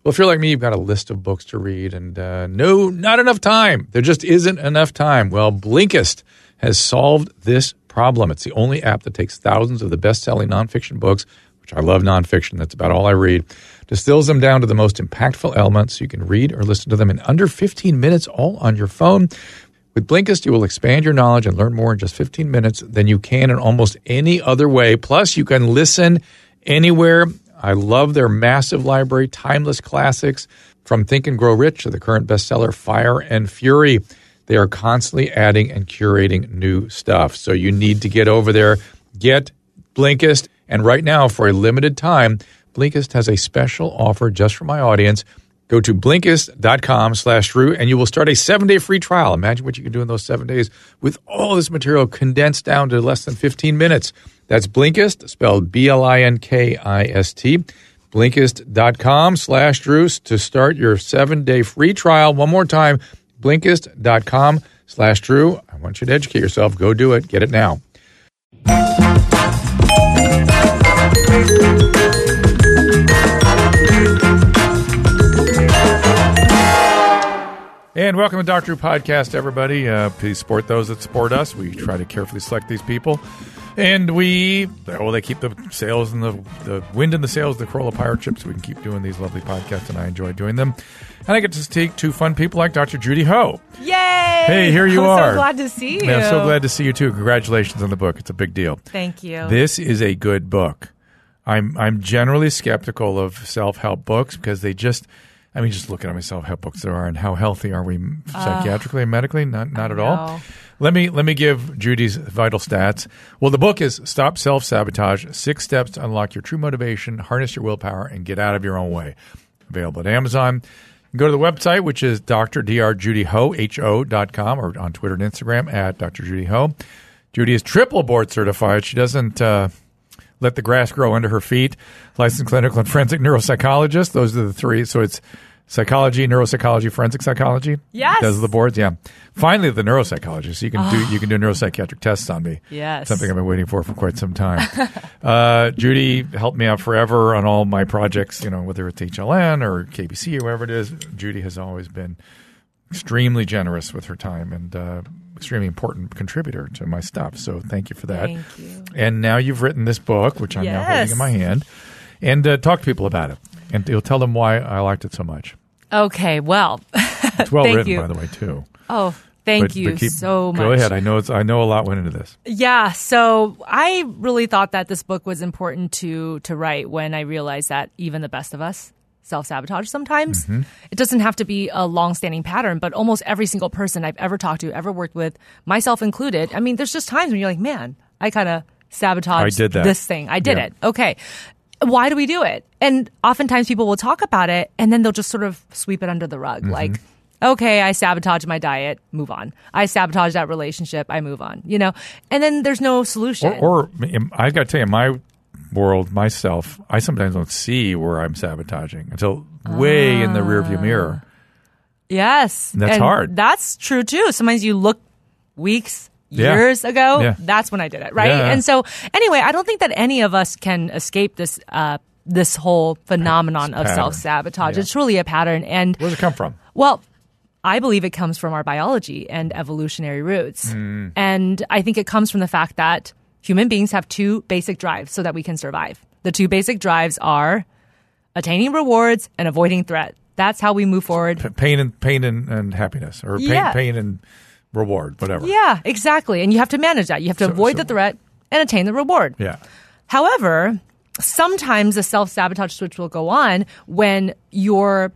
Well, if you're like me, you've got a list of books to read and not enough time. There just isn't enough time. Well, Blinkist has solved this problem. It's the only app that takes thousands of the best-selling nonfiction books, which I love nonfiction. That's about all I read, distills them down to the most impactful elements so you can read or listen to them in under 15 minutes, all on your phone. With Blinkist, you will expand your knowledge and learn more in just 15 minutes than you can in almost any other way. Plus, you can listen anywhere. I love their massive library, timeless classics, from Think and Grow Rich to the current bestseller Fire and Fury. They are constantly adding and curating new stuff. So you need to get over there, get Blinkist. And right now, for a limited time, Blinkist has a special offer just for my audience. Go to Blinkist.com/Drew, and you will start a 7-day free trial. Imagine what you can do in those 7 days with all this material condensed down to less than 15 minutes. That's Blinkist, spelled Blinkist. Blinkist.com/Drew to start your 7-day free trial. One more time, Blinkist.com/Drew. I want you to educate yourself. Go do it. Get it now. And welcome to Dr. Drew Podcast, everybody. Please support those that support us. We try to carefully select these people. And they keep the sales and the wind in the sails, the Corolla Pirate Ship, so we can keep doing these lovely podcasts, and I enjoy doing them. And I get to take two fun people like Dr. Judy Ho. Yay! Hey, here you are. I'm so glad to see you. Yeah, I'm so glad to see you, too. Congratulations on the book. It's a big deal. Thank you. This is a good book. I'm generally skeptical of self-help books because they just look at how many self-help books there are and how healthy are we psychiatrically and medically? Not at all. Let me give Judy's vital stats. Well, the book is Stop Self-Sabotage, 6 Steps to Unlock Your True Motivation, Harness Your Willpower, and Get Out of Your Own Way. Available at Amazon. Go to the website, which is drjudyho.com, or on Twitter and Instagram at Dr. Judy Ho. Judy is triple board certified. She doesn't let the grass grow under her feet. Licensed clinical and forensic neuropsychologist. Those are the 3. So it's psychology, neuropsychology, forensic psychology. Yes. Those are the boards. Yeah. Finally, the neuropsychologist. So you can do neuropsychiatric tests on me. Yes. Something I've been waiting for quite some time. Judy helped me out forever on all my projects, whether it's HLN or KBC or whatever it is. Judy has always been extremely generous with her time and extremely important contributor to my stuff. So thank you for that. Thank you. And now you've written this book, which I'm now holding in my hand, and talk to people about it. And you'll tell them why I liked it so much. Okay, well, it's well written, by the way, too. Oh, thank you so much. Go ahead. I know a lot went into this. Yeah, so I really thought that this book was important to write when I realized that even the best of us self-sabotage sometimes. Mm-hmm. It doesn't have to be a long-standing pattern, but almost every single person I've ever talked to, ever worked with, myself included, there's just times when you're like, man, I kind of sabotaged this thing. I did it. Okay. Why do we do it? And oftentimes people will talk about it and then they'll just sort of sweep it under the rug. Mm-hmm. Like, okay, I sabotaged my diet, move on. I sabotaged that relationship, I move on. And then there's no solution. Or I got to tell you, my world, myself, I sometimes don't see where I'm sabotaging until way in the rearview mirror. Yes. And that's hard. That's true too. Sometimes you look weeks, years ago, that's when I did it, right? Yeah. And so anyway, I don't think that any of us can escape this this whole phenomenon of self-sabotage. Yeah. It's truly a pattern. And where does it come from? Well, I believe it comes from our biology and evolutionary roots. Mm. And I think it comes from the fact that human beings have 2 basic drives so that we can survive. The 2 basic drives are attaining rewards and avoiding threat. That's how we move forward. Pain and happiness, or pain and reward, whatever. Yeah, exactly. And you have to manage that. You have to avoid the threat and attain the reward. Yeah. However, sometimes the self-sabotage switch will go on when your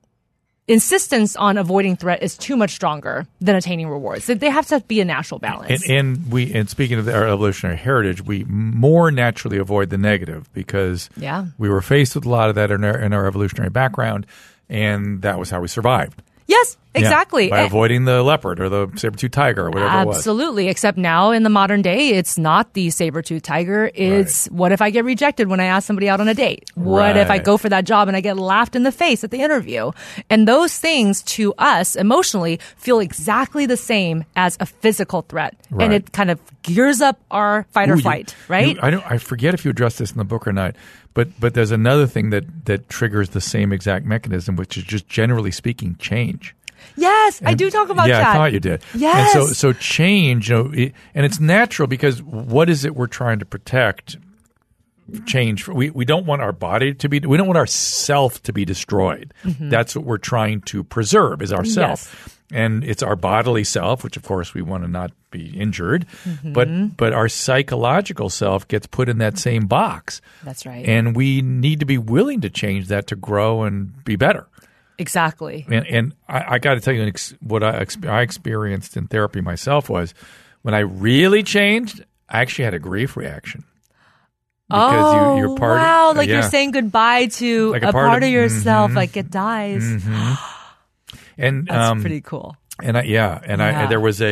insistence on avoiding threat is too much stronger than attaining rewards. So they have to be a natural balance. And speaking of our evolutionary heritage, we more naturally avoid the negative because we were faced with a lot of that in our evolutionary background, and that was how we survived. Yes. exactly. By avoiding the leopard or the saber-toothed tiger or whatever it was. Absolutely. Except now in the modern day, it's not the saber-toothed tiger. It's what if I get rejected when I ask somebody out on a date? What if I go for that job and I get laughed in the face at the interview? And those things to us emotionally feel exactly the same as a physical threat. Right. And it kind of gears up our fight or flight, right? I forget if you addressed this in the book or not, but there's another thing that triggers the same exact mechanism, which is just generally speaking, change. Yes, I do talk about that. Yeah, I thought you did. Yes. And so change, and it's natural because what is it we're trying to protect? Change. We don't want our body to be. We don't want our self to be destroyed. Mm-hmm. That's what we're trying to preserve is our self, and it's our bodily self, which of course we want to not be injured. Mm-hmm. But our psychological self gets put in that same box. That's right. And we need to be willing to change that to grow and be better. Exactly. And I got to tell you what I experienced in therapy myself was when I really changed, I actually had a grief reaction. Because you're part wow. Like you're saying goodbye to like a part of yourself, like it dies. Mm-hmm. And that's pretty cool. And there was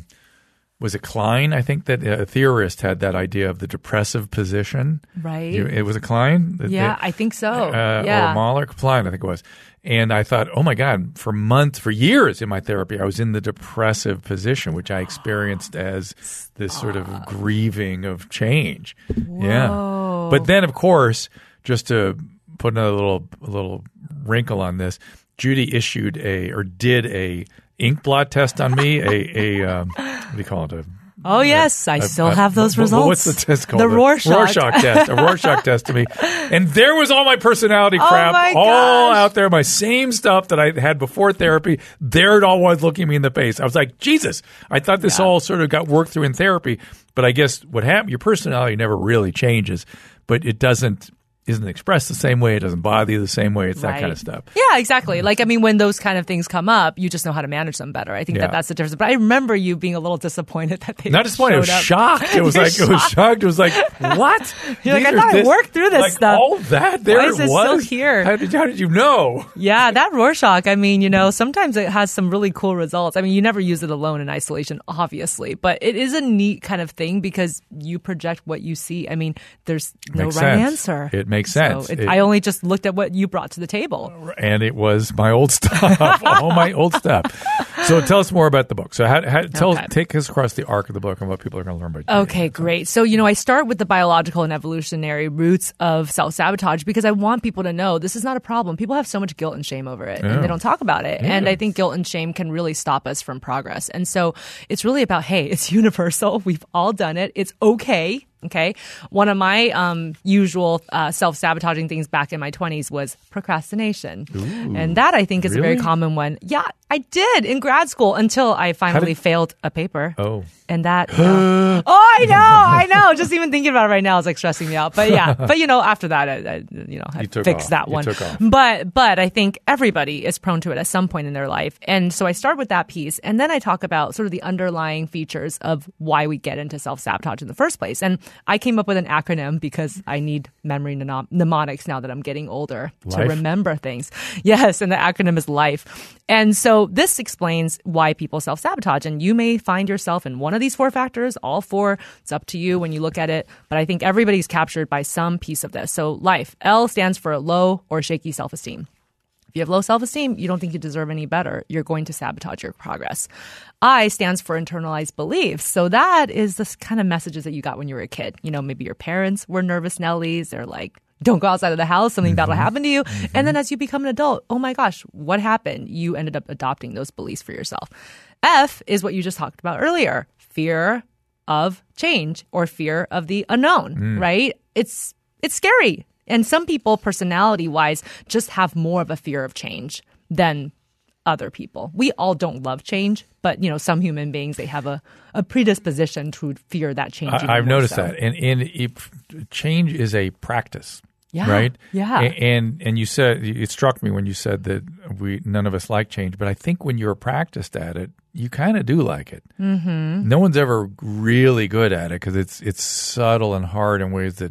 it Klein? I think that a theorist had that idea of the depressive position. Right. It was a Klein? I think so. Or Mahler, Klein, I think it was. And I thought, oh my God, for years in my therapy, I was in the depressive position, which I experienced as this sort of grieving of change. Whoa. Yeah. But then, of course, just to put another little wrinkle on this, Judy did a ink blot test on me, what do you call it? Oh, yes. I still have those results. What's the test called? The Rorschach test. A Rorschach test to me. And there was all my personality crap all out there, my same stuff that I had before therapy. There it all was looking me in the face. I was like, Jesus, I thought this all sort of got worked through in therapy. But I guess what happened, your personality never really changes, but it isn't expressed the same way. It doesn't bother you the same way. It's that kind of stuff. Yeah, exactly. Like, I mean, when those kind of things come up, you just know how to manage them better. I think that's the difference. But I remember you being a little disappointed that they not disappointed. I was shocked. It was shocked. It was like, what? You're like, I thought I worked through this stuff. All that there Why is it still here? How did you know? Yeah, that Rorschach. I mean, sometimes it has some really cool results. I mean, you never use it alone in isolation, obviously, but it is a neat kind of thing because you project what you see. I mean, there's no right answer. It makes sense. So I only just looked at what you brought to the table. And it was my old stuff, all my old stuff. So tell us more about the book. So take us across the arc of the book and what people are going to learn about you. Okay, great. So, I start with the biological and evolutionary roots of self-sabotage because I want people to know this is not a problem. People have so much guilt and shame over it, and they don't talk about it. Yeah. And I think guilt and shame can really stop us from progress. And so it's really about, hey, it's universal. We've all done it. It's okay. Okay. One of my usual self-sabotaging things back in my 20s was procrastination. Ooh, and that I think is a very common one. Yeah, I did in grad school until I finally failed a paper. Oh. And that, I know. Just even thinking about it right now is like stressing me out. But yeah, after that, I fixed that one. But I think everybody is prone to it at some point in their life. And so I start with that piece. And then I talk about sort of the underlying features of why we get into self-sabotage in the first place. And I came up with an acronym because I need memory mnemonics now that I'm getting older to remember things. Yes. And the acronym is LIFE. And so this explains why people self-sabotage. And you may find yourself in one of these 4 factors, all 4. It's up to you when you look at it. But I think everybody's captured by some piece of this. So LIFE, L stands for low or shaky self-esteem. If you have low self-esteem, you don't think you deserve any better. You're going to sabotage your progress. I stands for internalized beliefs. So that is the kind of messages that you got when you were a kid. Maybe your parents were nervous Nellies. They're like, don't go outside of the house. Something bad will happen to you. Mm-hmm. And then as you become an adult, oh my gosh, what happened? You ended up adopting those beliefs for yourself. F is what you just talked about earlier. Fear of change or fear of the unknown, right? It's scary. And some people, personality-wise, just have more of a fear of change than other people. We all don't love change, but some human beings, they have a predisposition to fear that change. I've noticed that, and change is a practice. Yeah, right. Yeah, and you said it struck me when you said that none of us like change, but I think when you're practiced at it, you kind of do like it. Mm-hmm. No one's ever really good at it because it's subtle and hard in ways that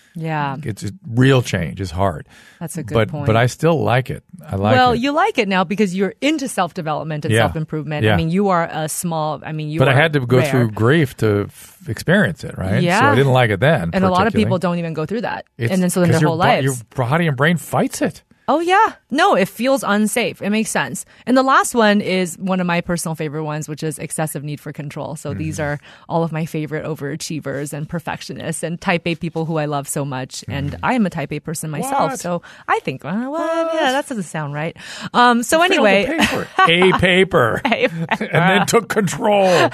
Yeah. It's real change is hard. That's a good point. But I still like it. I like it. Well, you like it now because you're into self-development and self-improvement. Yeah. I mean, you are a small, I mean, you But are I had to go rare. through grief to experience it, right? Yeah. So I didn't like it then. And a lot of people don't even go through that. And then so then 'cause their whole lives. Your body and brain fights it. Oh, yeah. No, it feels unsafe. It makes sense. And the last one is one of my personal favorite ones, which is excessive need for control. So these are all of my favorite overachievers and perfectionists and type A people who I love so much. And I am a type A person myself. What? So I think, what? Yeah, that doesn't sound right. So anyway. A paper. And then took control.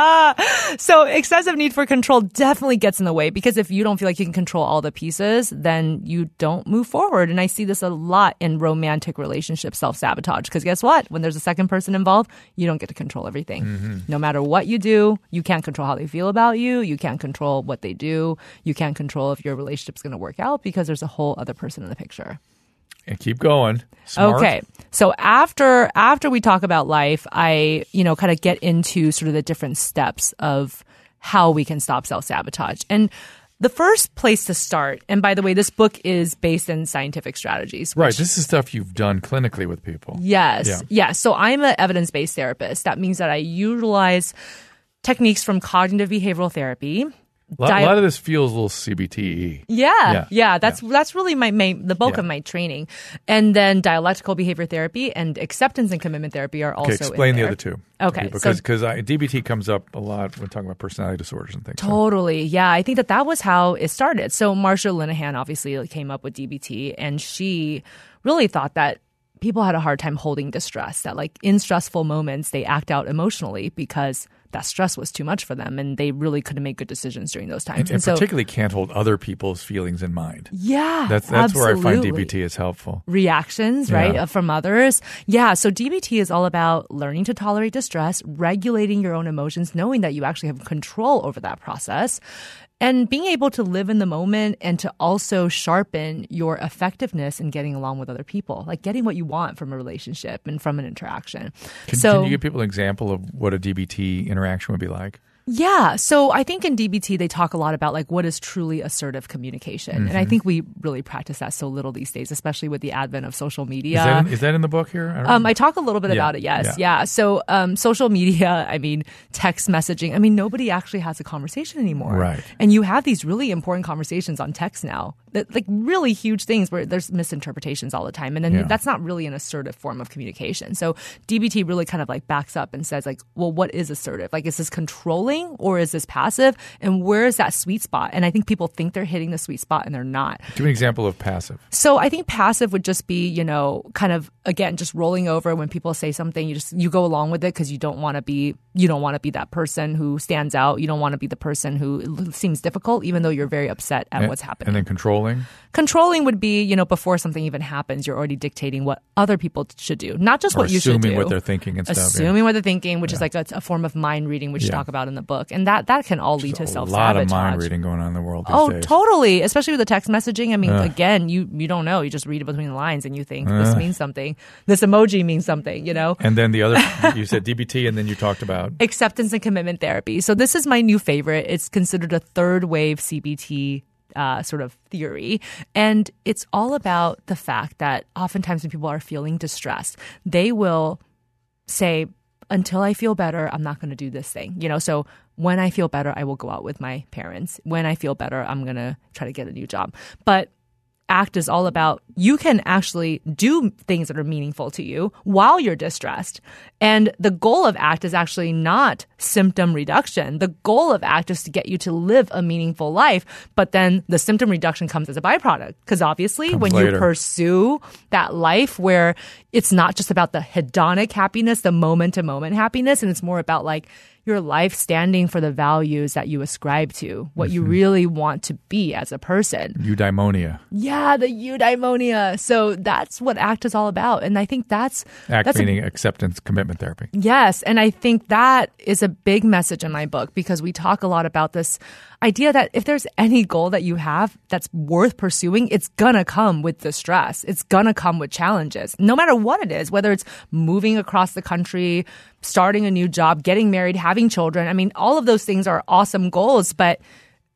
So excessive need for control definitely gets in the way because if you don't feel like you can control all the pieces, then you don't move forward. And I see this a lot in romantic relationship self-sabotage because guess what? When there's a second person involved, you don't get to control everything. No matter what you do, you can't control how they feel about you. You can't control what they do. You can't control if your relationship's going to work out because there's a whole other person in the picture. And keep going. Smart. Okay. So after we talk about life, I, kind of get into sort of the different steps of how we can stop self-sabotage. And the first place to start, and by the way, this book is based in scientific strategies. Right. This is stuff you've done clinically with people. Yes. Yeah. So I'm an evidence-based therapist. That means that I utilize techniques from cognitive behavioral therapy. A lot of this feels a little CBT-y. Yeah. That's really the bulk of my training. And then dialectical behavior therapy and acceptance and commitment therapy are also explain in the there. other two. Okay. Because DBT comes up a lot when talking about personality disorders and things. Totally. Yeah. I think that was how it started. So Marsha Linehan obviously came up with DBT and she really thought that people had a hard time holding distress, that like in stressful moments, they act out emotionally because that stress was too much for them and they really couldn't make good decisions during those times. And so, particularly can't hold other people's feelings in mind. Yeah, That's where I find DBT is helpful. Reactions, right, from others. Yeah, so DBT is all about learning to tolerate distress, regulating your own emotions, knowing that you actually have control over that process, and being able to live in the moment and to also sharpen your effectiveness in getting along with other people, like getting what you want from a relationship and from an interaction. Can you give people an example of what a DBT interaction would be like? Yeah. So I think in DBT, they talk a lot about like what is truly assertive communication. And I think we really practice that so little these days, especially with the advent of social media. Is that in the book here? I talk a little bit about it. Yes. Yeah. So social media, text messaging. Nobody actually has a conversation anymore. Right. And you have these really important conversations on text now. Like really huge things where there's misinterpretations all the time. And then that's not really an assertive form of communication. So DBT really kind of like backs up and says like, well, what is assertive? Like, is this controlling or is this passive? And where is that sweet spot? And I think people think they're hitting the sweet spot and they're not. Give me an example of passive. So I think passive would just be, kind of, again, just rolling over when people say something. You go along with it because you don't want to be that person who stands out. You don't want to be the person who seems difficult, even though you're very upset at what's happening. And then controlling? Controlling would be, before something even happens, you're already dictating what other people should do, not just what you should do. Assuming what they're thinking and stuff. Assuming what they're thinking, which is like a form of mind reading, which you talk about in the book. And that can all lead to self-sabotage. A lot of mind reading going on in the world these days. Oh, totally. Especially with the text messaging. Again, you don't know. You just read it between the lines and you think this means something. This emoji means something, And then the other, you said DBT and then you talked about? Acceptance and commitment therapy. So this is my new favorite. It's considered a third wave CBT sort of theory. And it's all about the fact that oftentimes when people are feeling distressed, they will say, until I feel better, I'm not going to do this thing. So when I feel better, I will go out with my parents. When I feel better, I'm going to try to get a new job. But ACT is all about you can actually do things that are meaningful to you while you're distressed. And the goal of ACT is actually not symptom reduction. The goal of ACT is to get you to live a meaningful life. But then the symptom reduction comes as a byproduct. Because obviously when you pursue that life where it's not just about the hedonic happiness, the moment-to-moment happiness, and it's more about like your life standing for the values that you ascribe to, what you really want to be as a person. Eudaimonia. Yeah, the eudaimonia. So that's what ACT is all about. And I think that's meaning acceptance, commitment therapy. Yes. And I think that is a big message in my book because we talk a lot about this idea that if there's any goal that you have that's worth pursuing, it's gonna come with distress. It's gonna come with challenges, no matter what it is, whether it's moving across the country, starting a new job, getting married, having children. All of those things are awesome goals, but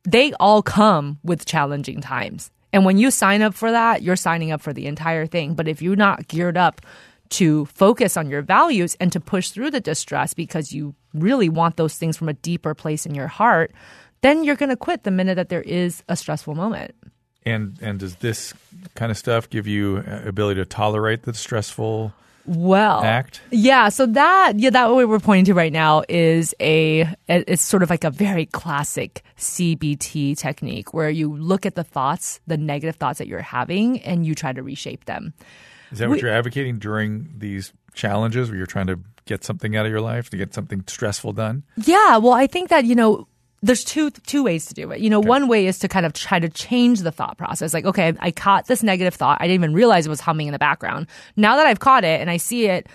they all come with challenging times. And when you sign up for that, you're signing up for the entire thing. But if you're not geared up to focus on your values and to push through the distress because you really want those things from a deeper place in your heart, then you're going to quit the minute that there is a stressful moment. And does this kind of stuff give you ability to tolerate the stressful act? Yeah. So that what we're pointing to right now is it's sort of like a very classic CBT technique where you look at the thoughts, the negative thoughts that you're having, and you try to reshape them. Is that what you're advocating during these challenges where you're trying to get something out of your life, to get something stressful done? Yeah. Well, I think that, there's two ways to do it. Okay. One way is to kind of try to change the thought process. Like, okay, I caught this negative thought. I didn't even realize it was humming in the background. Now that I've caught it and I see it,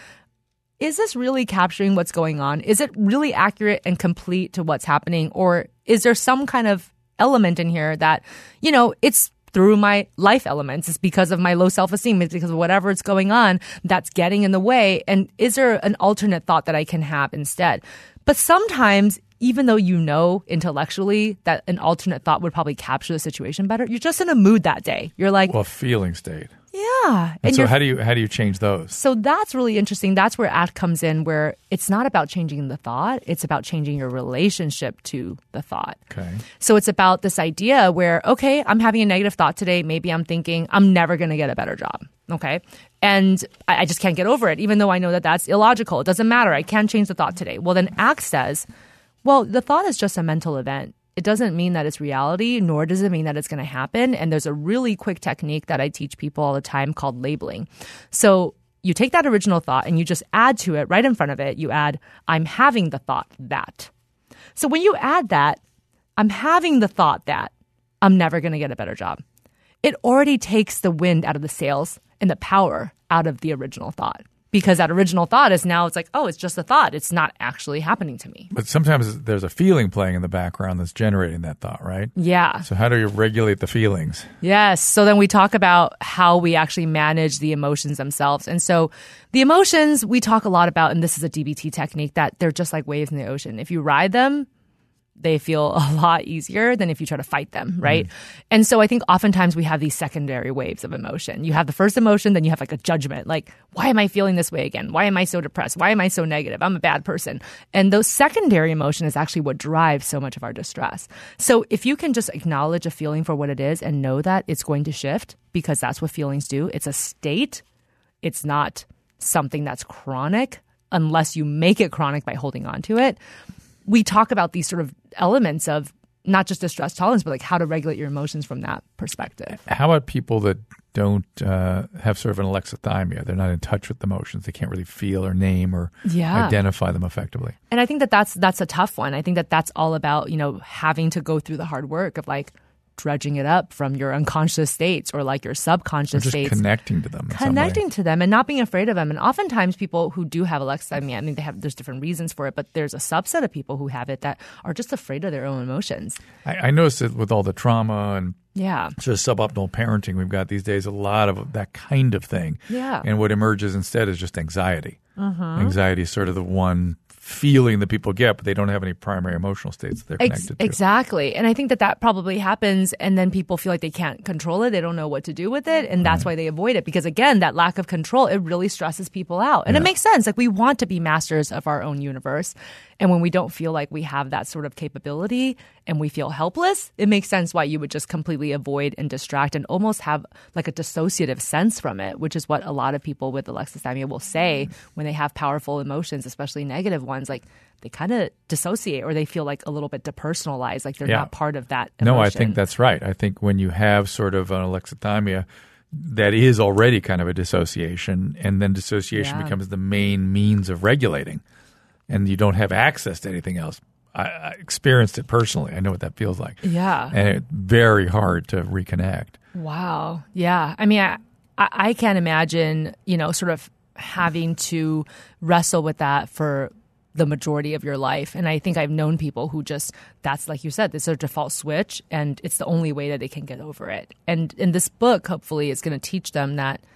is this really capturing what's going on? Is it really accurate and complete to what's happening? Or is there some kind of element in here that, it's through my life elements. It's because of my low self-esteem. It's because of whatever is going on that's getting in the way. And is there an alternate thought that I can have instead? But sometimes, even though intellectually that an alternate thought would probably capture the situation better, you're just in a mood that day. You're like, well, feeling state. Yeah. And so how do you change those? So that's really interesting. That's where ACT comes in, where it's not about changing the thought. It's about changing your relationship to the thought. Okay. So it's about this idea where, okay, I'm having a negative thought today. Maybe I'm thinking I'm never going to get a better job. Okay. And I just can't get over it, even though I know that that's illogical. It doesn't matter. I can't change the thought today. Well, then ACT says, well, the thought is just a mental event. It doesn't mean that it's reality, nor does it mean that it's going to happen. And there's a really quick technique that I teach people all the time called labeling. So you take that original thought and you just add to it right in front of it. You add, I'm having the thought that. So when you add that, I'm having the thought that I'm never going to get a better job, it already takes the wind out of the sails and the power out of the original thought. Because that original thought is now, it's like, oh, it's just a thought. It's not actually happening to me. But sometimes there's a feeling playing in the background that's generating that thought, right? Yeah. So how do you regulate the feelings? Yes. So then we talk about how we actually manage the emotions themselves. And so the emotions we talk a lot about, and this is a DBT technique, that they're just like waves in the ocean. If you ride them, they feel a lot easier than if you try to fight them, right? And so I think oftentimes we have these secondary waves of emotion. You have the first emotion, then you have like a judgment, like, why am I feeling this way again? Why am I so depressed? Why am I so negative? I'm a bad person. And those secondary emotion is actually what drives so much of our distress. So if you can just acknowledge a feeling for what it is and know that it's going to shift, because that's what feelings do. It's a state. It's not something that's chronic unless you make it chronic by holding on to it. We talk about these sort of elements of not just distress tolerance, but like how to regulate your emotions from that perspective. How about people that don't have sort of an alexithymia? They're not in touch with emotions. They can't really feel or name or identify them effectively. And I think that that's a tough one. I think that that's all about, having to go through the hard work of like dredging it up from your unconscious states or like your subconscious states. Connecting to them. Connecting to them and not being afraid of them. And oftentimes people who do have alexithymia, there's different reasons for it, but there's a subset of people who have it that are just afraid of their own emotions. I noticed that with all the trauma and sort of suboptimal parenting we've got these days, a lot of that kind of thing. Yeah. And what emerges instead is just anxiety. Anxiety is sort of the one feeling that people get, but they don't have any primary emotional states that they're connected to. Exactly. And I think that probably happens, and then people feel like they can't control it. They don't know what to do with it, and that's why they avoid it. Because again, that lack of control, it really stresses people out. And it makes sense. Like, we want to be masters of our own universe. And when we don't feel like we have that sort of capability and we feel helpless, it makes sense why you would just completely avoid and distract and almost have like a dissociative sense from it, which is what a lot of people with alexithymia will say when they have powerful emotions, especially negative ones. Like, they kind of dissociate, or they feel like a little bit depersonalized, like they're not part of that emotion. No, I think that's right. I think when you have sort of an alexithymia, that is already kind of a dissociation, and then dissociation becomes the main means of regulating. And you don't have access to anything else. I experienced it personally. I know what that feels like. Yeah. And it's very hard to reconnect. Wow. Yeah. I mean, I can't imagine, sort of having to wrestle with that for the majority of your life. And I think I've known people who just, that's like you said, this is their default switch, and it's the only way that they can get over it. And in this book, hopefully, it's going to teach them that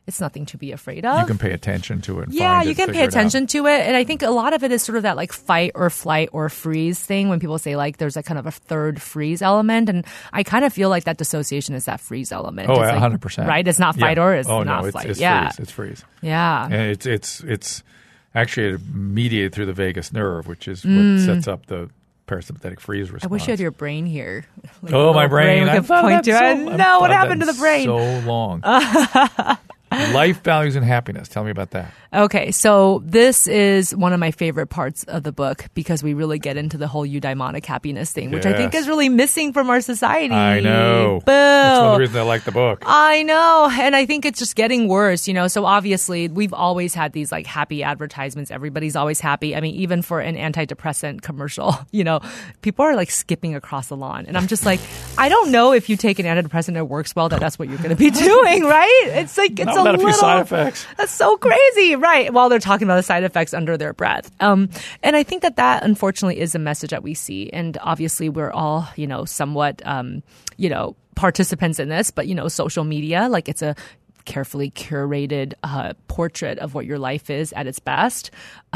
it's nothing to be afraid of. You can pay attention to it. You can pay attention to it. And I think a lot of it is sort of that like fight or flight or freeze thing when people say like there's a kind of a third freeze element. And I kind of feel like that dissociation is that freeze element. Oh, it's 100%. Right? It's not fight or it's not no, flight. It's freeze. It's freeze. Yeah. And it's actually mediated through the vagus nerve, which is what sets up the parasympathetic freeze response. I wish you had your brain here. Like my brain. I could point to it. No, what happened to the brain? So long. Life, values, and happiness. Tell me about that. Okay, so this is one of my favorite parts of the book because we really get into the whole eudaimonic happiness thing, which I think is really missing from our society. I know. Boo. That's one of the reasons I like the book. I know, and I think it's just getting worse, So obviously, we've always had these like happy advertisements. Everybody's always happy. I mean, even for an antidepressant commercial, people are like skipping across the lawn. And I'm just like, I don't know if you take an antidepressant and it works well, that's what you're going to be doing, right? It's like, it's not a few side effects. That's so crazy, right? While they're talking about the side effects under their breath. And I think that unfortunately is a message that we see. And obviously we're all, somewhat, participants in this, but, social media, like it's a carefully curated portrait of what your life is at its best.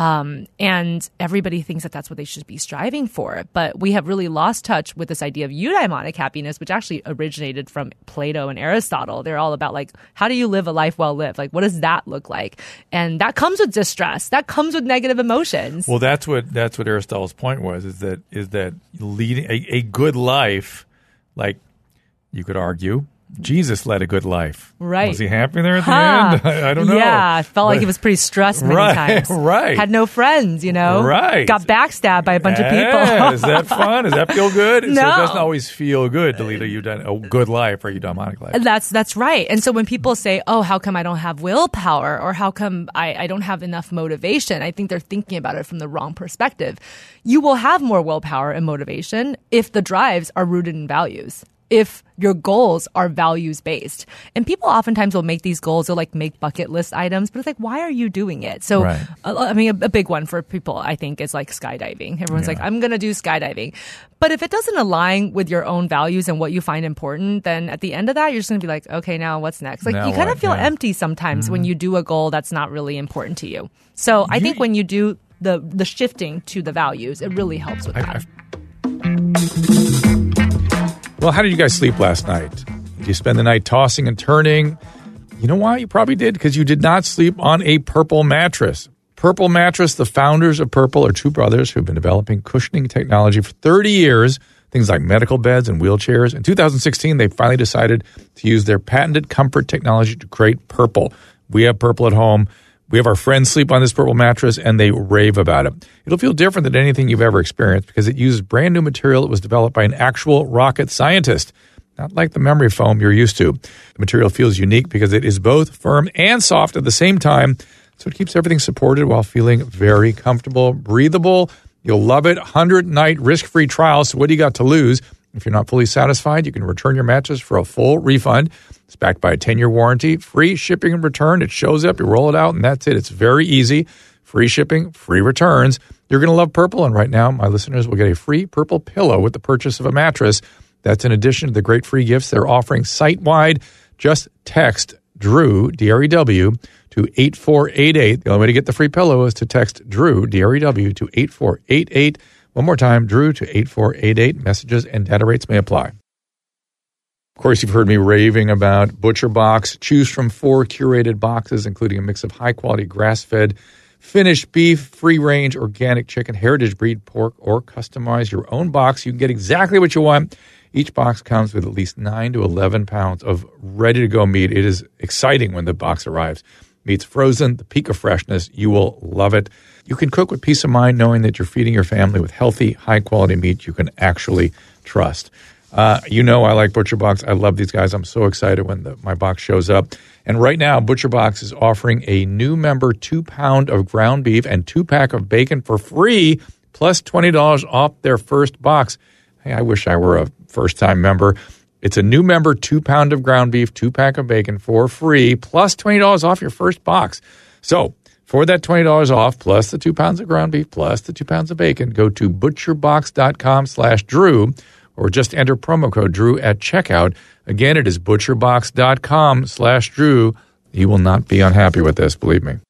And everybody thinks that that's what they should be striving for. But we have really lost touch with this idea of eudaimonic happiness, which actually originated from Plato and Aristotle. They're all about like, how do you live a life well lived? Like, what does that look like? And that comes with distress. That comes with negative emotions. Well, that's what Aristotle's point was, is that leading a good life, like you could argue, Jesus led a good life. Right. Was he happy there at the end? I don't know. Yeah, I felt like he was pretty stressed many times. Right. Had no friends, Right. Got backstabbed by a bunch of people. Is that fun? Does that feel good? No. So it doesn't always feel good to lead a good life or a eudaimonic life. That's right. And so when people say, oh, how come I don't have willpower? Or how come I don't have enough motivation? I think they're thinking about it from the wrong perspective. You will have more willpower and motivation if the drives are rooted in values. If your goals are values-based. And people oftentimes will make these goals, they'll like make bucket list items, but it's like, why are you doing it? So, right. I mean, a big one for people, I think, is like skydiving. Everyone's like, I'm going to do skydiving. But if it doesn't align with your own values and what you find important, then at the end of that, you're just going to be like, okay, now what's next? Like, you kind of feel empty sometimes when you do a goal that's not really important to you. So I think when you do the shifting to the values, it really helps with that. Well, how did you guys sleep last night? Did you spend the night tossing and turning? You know why? You probably did, because you did not sleep on a Purple mattress. Purple Mattress, the founders of Purple are two brothers who've been developing cushioning technology for 30 years, things like medical beds and wheelchairs. In 2016, they finally decided to use their patented comfort technology to create Purple. We have Purple at home. We have our friends sleep on this Purple mattress, and they rave about it. It'll feel different than anything you've ever experienced because it uses brand new material that was developed by an actual rocket scientist, not like the memory foam you're used to. The material feels unique because it is both firm and soft at the same time, so it keeps everything supported while feeling very comfortable, breathable. You'll love it. 100-night risk-free trial, so what do you got to lose? If you're not fully satisfied, you can return your mattress for a full refund. It's backed by a 10-year warranty, free shipping and return. It shows up, you roll it out, and that's it. It's very easy. Free shipping, free returns. You're going to love Purple, and right now, my listeners will get a free Purple pillow with the purchase of a mattress. That's in addition to the great free gifts they're offering site-wide. Just text DREW, D-R-E-W, to 8488. The only way to get the free pillow is to text DREW, D-R-E-W, to 8488. One more time, DREW to 8488. Messages and data rates may apply. Of course, you've heard me raving about ButcherBox. Choose from 4 curated boxes, including a mix of high-quality grass-fed, finished beef, free-range, organic chicken, heritage breed pork, or customize your own box. You can get exactly what you want. Each box comes with at least 9 to 11 pounds of ready-to-go meat. It is exciting when the box arrives. Meat's frozen, the peak of freshness. You will love it. You can cook with peace of mind knowing that you're feeding your family with healthy, high-quality meat you can actually trust. I like ButcherBox. I love these guys. I'm so excited when my box shows up. And right now, ButcherBox is offering a new member 2 pound of ground beef and 2-pack of bacon for free, plus $20 off their first box. Hey, I wish I were a first-time member. It's a new member, 2 pound of ground beef, 2-pack of bacon for free, plus $20 off your first box. So for that $20 off, plus the 2 pounds of ground beef, plus the 2 pounds of bacon, go to butcherbox.com/Drew, or just enter promo code Drew at checkout. Again, it is butcherbox.com/Drew. You will not be unhappy with this, believe me.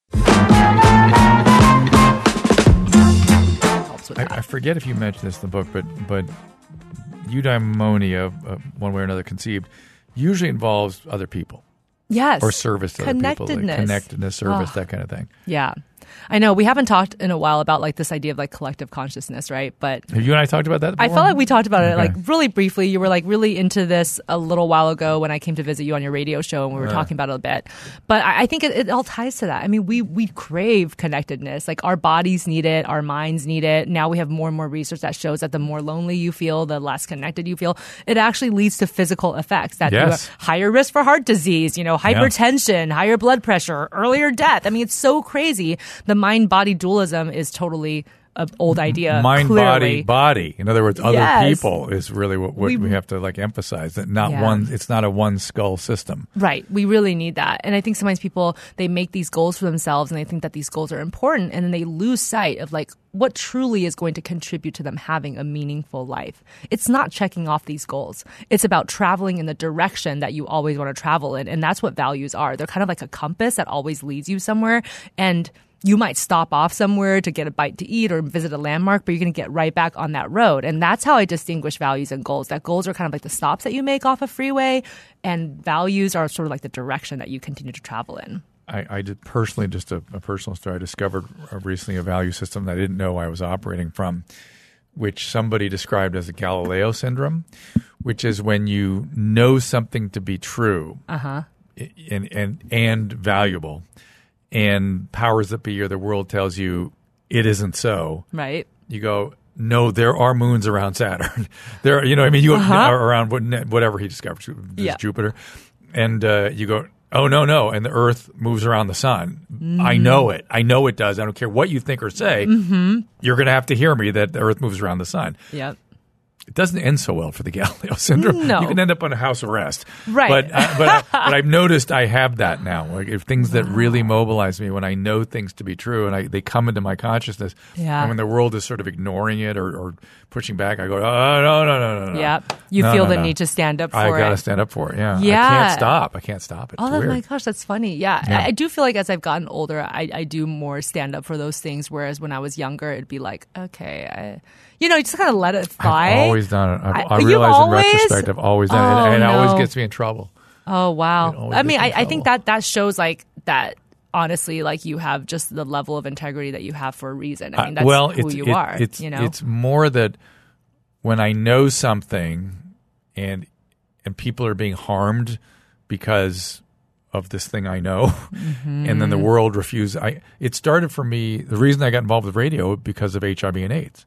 I forget if you mentioned this in the book, but eudaimonia, one way or another conceived, usually involves other people. Yes. Or service to other people. Connectedness. Like connectedness, service, that kind of thing. Yeah. I know we haven't talked in a while about like this idea of like collective consciousness, right? But have you and I talked about that before? I felt like we talked about it like really briefly. You were like really into this a little while ago when I came to visit you on your radio show and we were talking about it a bit. But I think it all ties to that. I mean, we crave connectedness. Like our bodies need it, our minds need it. Now we have more and more research that shows that the more lonely you feel, the less connected you feel. It actually leads to physical effects that you have higher risk for heart disease, hypertension, higher blood pressure, earlier death. I mean, it's so crazy. The mind-body dualism is totally an old idea. Mind, clearly. body. In other words, other people is really what we have to like emphasize. That it's not a one skull system. Right. We really need that. And I think sometimes people, they make these goals for themselves and they think that these goals are important and then they lose sight of like what truly is going to contribute to them having a meaningful life. It's not checking off these goals. It's about traveling in the direction that you always want to travel in. And that's what values are. They're kind of like a compass that always leads you somewhere. And you might stop off somewhere to get a bite to eat or visit a landmark, but you're going to get right back on that road. And that's how I distinguish values and goals. That goals are kind of like the stops that you make off a freeway, and values are sort of like the direction that you continue to travel in. I did personally, just a personal story, I discovered recently a value system that I didn't know I was operating from, which somebody described as the Galileo syndrome, which is when you know something to be true and valuable, and powers that be or the world tells you it isn't so. Right. You go, no, there are moons around Saturn. There, around whatever he discovered, Jupiter. And you go, oh, no. And the Earth moves around the sun. Mm-hmm. I know it. I know it does. I don't care what you think or say. Mm-hmm. You're going to have to hear me that the Earth moves around the sun. Yep. It doesn't end so well for the Galileo syndrome. No. You can end up on a house arrest. Right. But I've noticed I have that now. Like if things that really mobilize me when I know things to be true and they come into my consciousness. Yeah. And when the world is sort of ignoring it or pushing back, I go, oh, no. Yeah. You feel the need to stand up for it. I got to stand up for it. Yeah. I can't stop it. Oh, weird. My gosh, that's funny. Yeah. I do feel like as I've gotten older, I do more stand up for those things. Whereas when I was younger, it'd be like, okay, you just kind of let it fly. I've always done it. I realize in retrospect, I've always done it. And it always gets me in trouble. Oh, wow. I mean, I think that shows like that, honestly, like you have just the level of integrity that you have for a reason. I mean, that's who you are. It's more that when I know something and people are being harmed because of this thing I know, and then the world refuses. It started for me, the reason I got involved with radio because of HIV and AIDS.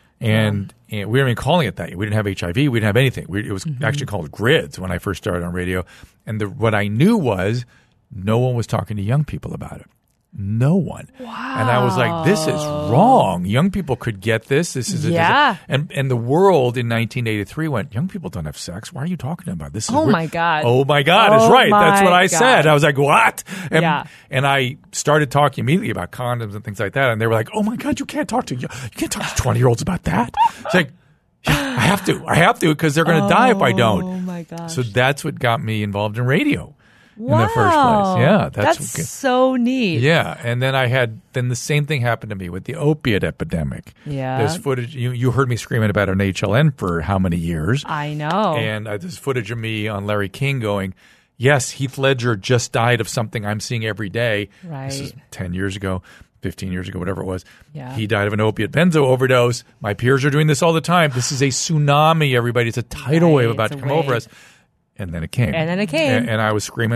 And we weren't even calling it that. We didn't have HIV. We didn't have anything. It was actually called GRIDS when I first started on radio. And what I knew was no one was talking to young people about it. No one. Wow. And I was like, this is wrong. Young people could get this. This is and the world in 1983 went, young people don't have sex. Why are you talking about this? Oh my God. Oh my God is right. That's what I said. I was like, what? And I started talking immediately about condoms and things like that. And they were like, oh my God, you can't talk to 20-year-olds about that. It's like, yeah, I have to because they're going to die if I don't. Oh my gosh. So that's what got me involved in radio. Wow. In the first place. Yeah. That's so neat. Yeah. And then the same thing happened to me with the opiate epidemic. Yeah. There's footage. You heard me screaming about it on HLN for how many years? I know. And there's footage of me on Larry King going, yes, Heath Ledger just died of something I'm seeing every day. Right. This is 10 years ago. 15 years ago, whatever it was. Yeah. He died of an opiate benzo overdose. My peers are doing this all the time. This is a tsunami, everybody. It's a tidal wave about to come over us. And then it came. And I was screaming.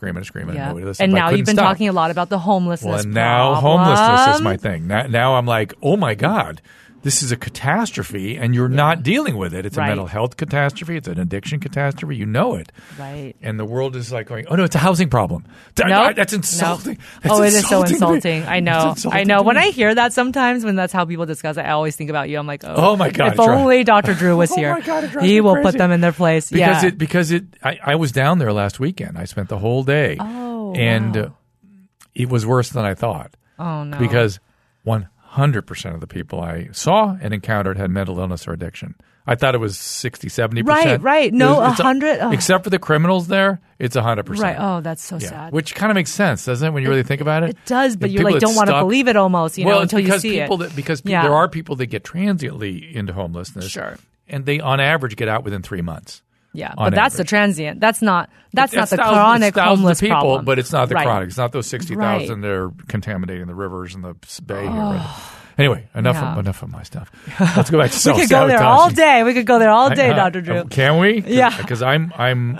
Yeah. And now you've been talking a lot about the homelessness problem. Now homelessness is my thing. Now I'm like, oh my God, this is a catastrophe and you're not dealing with it. It's a mental health catastrophe. It's an addiction catastrophe. You know it. Right. And the world is like going, oh no, it's a housing problem. That's insulting. Nope. It is so insulting. I know. When I hear that sometimes, when that's how people discuss it, I always think about you. I'm like, oh my God. If only Dr. Drew was here. Oh my God, he will put them in their place. Because I was down there last weekend. I spent the whole day. Oh, and it was worse than I thought. Oh no. Because 100% of the people I saw and encountered had mental illness or addiction. I thought it was 60, 70%. Right. No, 100. Except for the criminals there, it's 100%. Right. Oh, that's so sad. Which kind of makes sense, doesn't it, when you really think about it? It does, but And you people don't want to believe it almost, until you see it. Because there are people that get transiently into homelessness. Sure. And they, on average, get out within 3 months. Yeah, but that's the transient. That's not the chronic homeless people, problem. But it's not the Right. chronic. It's not those 60,000 that are contaminating the rivers and the bay here. Anyway, enough of my stuff. Let's go back to self-sabotage. We could go there all day. We could go there all day, Dr. Drew. Can we? Yeah. Because I'm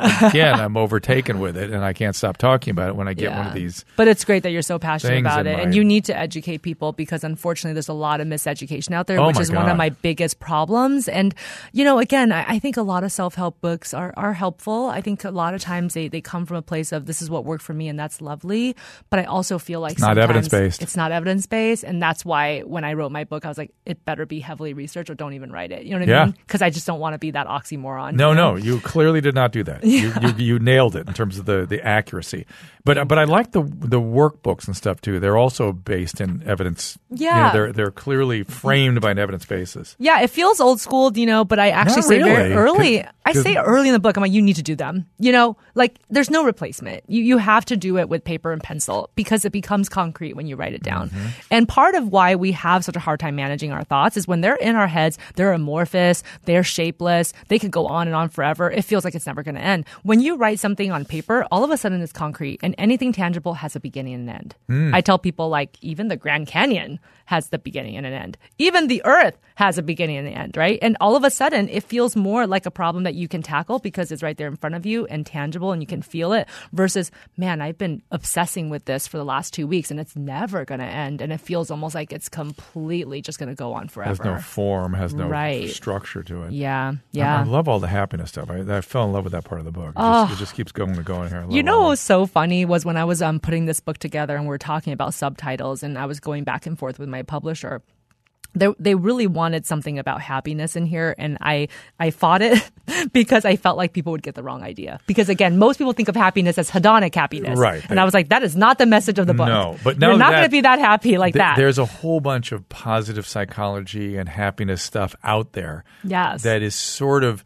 overtaken with it, and I can't stop talking about it when I get one of these. But it's great that you're so passionate things about in it, my- and you need to educate people because unfortunately there's a lot of miseducation out there, Oh which my is one God. of my biggest problems. And again, I think a lot of self-help books are helpful. I think a lot of times they come from a place of this is what worked for me, and that's lovely. But I also feel like It's not sometimes evidence-based. It's not evidence-based, and that's why when I wrote my book, I was like, it better be heavily researched or don't even write it. You know what I mean? Because I just don't want to be that oxymoron. No, you clearly did not do that. You nailed it in terms of the accuracy. But I like the workbooks and stuff too. They're also based in evidence. Yeah. They're clearly framed by an evidence basis. Yeah, it feels old school, but I actually Not say very really. early. I say early in the book, I'm like, you need to do them. There's no replacement. You have to do it with paper and pencil because it becomes concrete when you write it down. Mm-hmm. And part of why we have such a hard time managing our thoughts is when they're in our heads, they're amorphous, they're shapeless, they could go on and on forever. It feels like it's never going to end. When you write something on paper, all of a sudden it's concrete, and anything tangible has a beginning and an end. I tell people, even the Grand Canyon has the beginning and an end. Even the earth has a beginning and an end, right? And all of a sudden, it feels more like a problem that you can tackle because it's right there in front of you and tangible and you can feel it versus, man, I've been obsessing with this for the last 2 weeks and it's never going to end. And it feels almost like it's completely just going to go on forever. Has no form, has no Right. structure to it. Yeah. I love all the happiness stuff. I fell in love with that part of the book. It just keeps going and going here. I love What all was so funny was when I was putting this book together and we were talking about subtitles and I was going back and forth with my publisher. They really wanted something about happiness in here, and I fought it because I felt like people would get the wrong idea. Because again, most people think of happiness as hedonic happiness, Right. And I was like, that is not the message of the book. No, but now you're not that- going to be that happy like that. There's a whole bunch of positive psychology and happiness stuff out there. Yes. That is sort of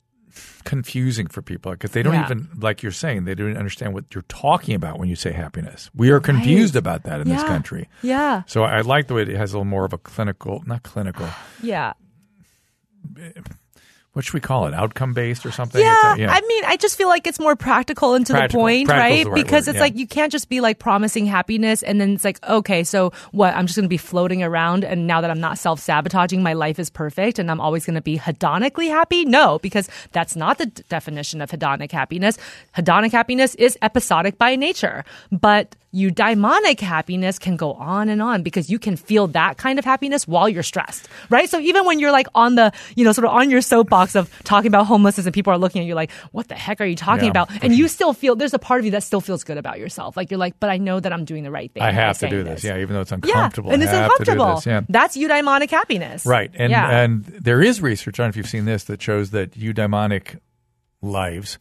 confusing for people because they don't Yeah. even, like you're saying, they don't understand what you're talking about when you say happiness. We are confused about that in this country. Yeah. So I like the way it has a little more of a not clinical. Yeah. What should we call it? Outcome based or something? Yeah, It's I mean, I just feel like it's more practical and to the point, Practical's right? the right Because word, it's yeah. like you can't just be like promising happiness and then it's like, okay, so what? I'm just going to be floating around and now that I'm not self-sabotaging, my life is perfect and I'm always going to be hedonically happy? No, because that's not the definition of hedonic happiness. Hedonic happiness is episodic by nature, but eudaimonic happiness can go on and on because you can feel that kind of happiness while you're stressed, right? So even when you're like on the, sort of on your soapbox of talking about homelessness and people are looking at you like, what the heck are you talking Yeah. about? And you still feel, there's a part of you that still feels good about yourself. Like you're like, but I know that I'm doing the right thing. I by have to saying do this. Yeah, even though it's uncomfortable. Yeah, and it's I have to do uncomfortable. this, yeah. That's eudaimonic happiness. Right. And yeah. and there is research, I don't know if you've seen this, that shows that eudaimonic lives,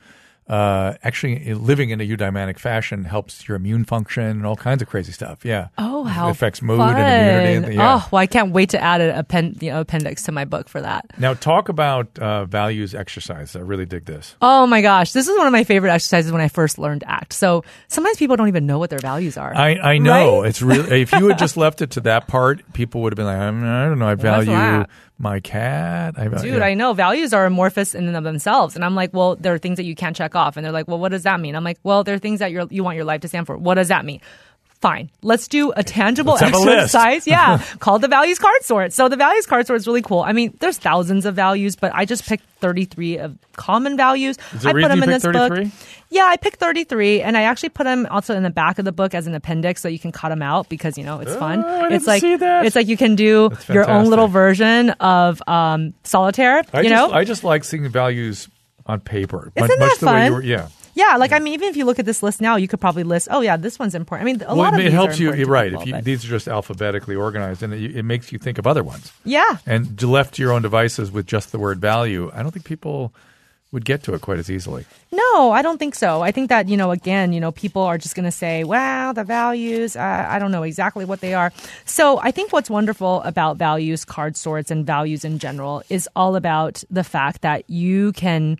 actually living in a eudaimonic fashion helps your immune function and all kinds of crazy stuff. Yeah. Oh, how It affects mood fun. and immunity. Yeah. Oh, well, I can't wait to add an appendix to my book for that. Now talk about values exercise. I really dig this. Oh my gosh, this is one of my favorite exercises when I first learned ACT. So sometimes people don't even know what their values are. I know. Right? It's really, if you had just left it to that part, people would have been like, I don't know, I value that? my cat. Dude, I know values are amorphous in and of themselves. And I'm like, well, there are things that you can't check off. And they're like, well, what does that mean? I'm like, well, there are things that you want your life to stand for. What does that mean? Fine. Let's do a tangible Let's have a list. exercise. Yeah. Called the values card sort. So the values card sort is really cool. I mean, there's thousands of values, but I just picked 33 of common values. Is it I put reason them you in picked this 33? book. Yeah, I picked 33 and I actually put them also in the back of the book as an appendix so you can cut them out because, it's fun. I It's didn't like, see that. it's like you can do That's your own fantastic. little version of, solitaire, I just like seeing values on paper. Isn't much that the way fun? you were, yeah. Yeah, like I mean, even if you look at this list now, you could probably list. Oh, yeah, this one's important. I mean, a lot of it these helps are you. important You're to right. people, but- These are just alphabetically organized, and it makes you think of other ones. Yeah, And left to your own devices with just the word value, I don't think people would get to it quite as easily. No, I don't think so. I think that, again, people are just going to say, wow, the values, I don't know exactly what they are. So I think what's wonderful about values card sorts and values in general is all about the fact that you can,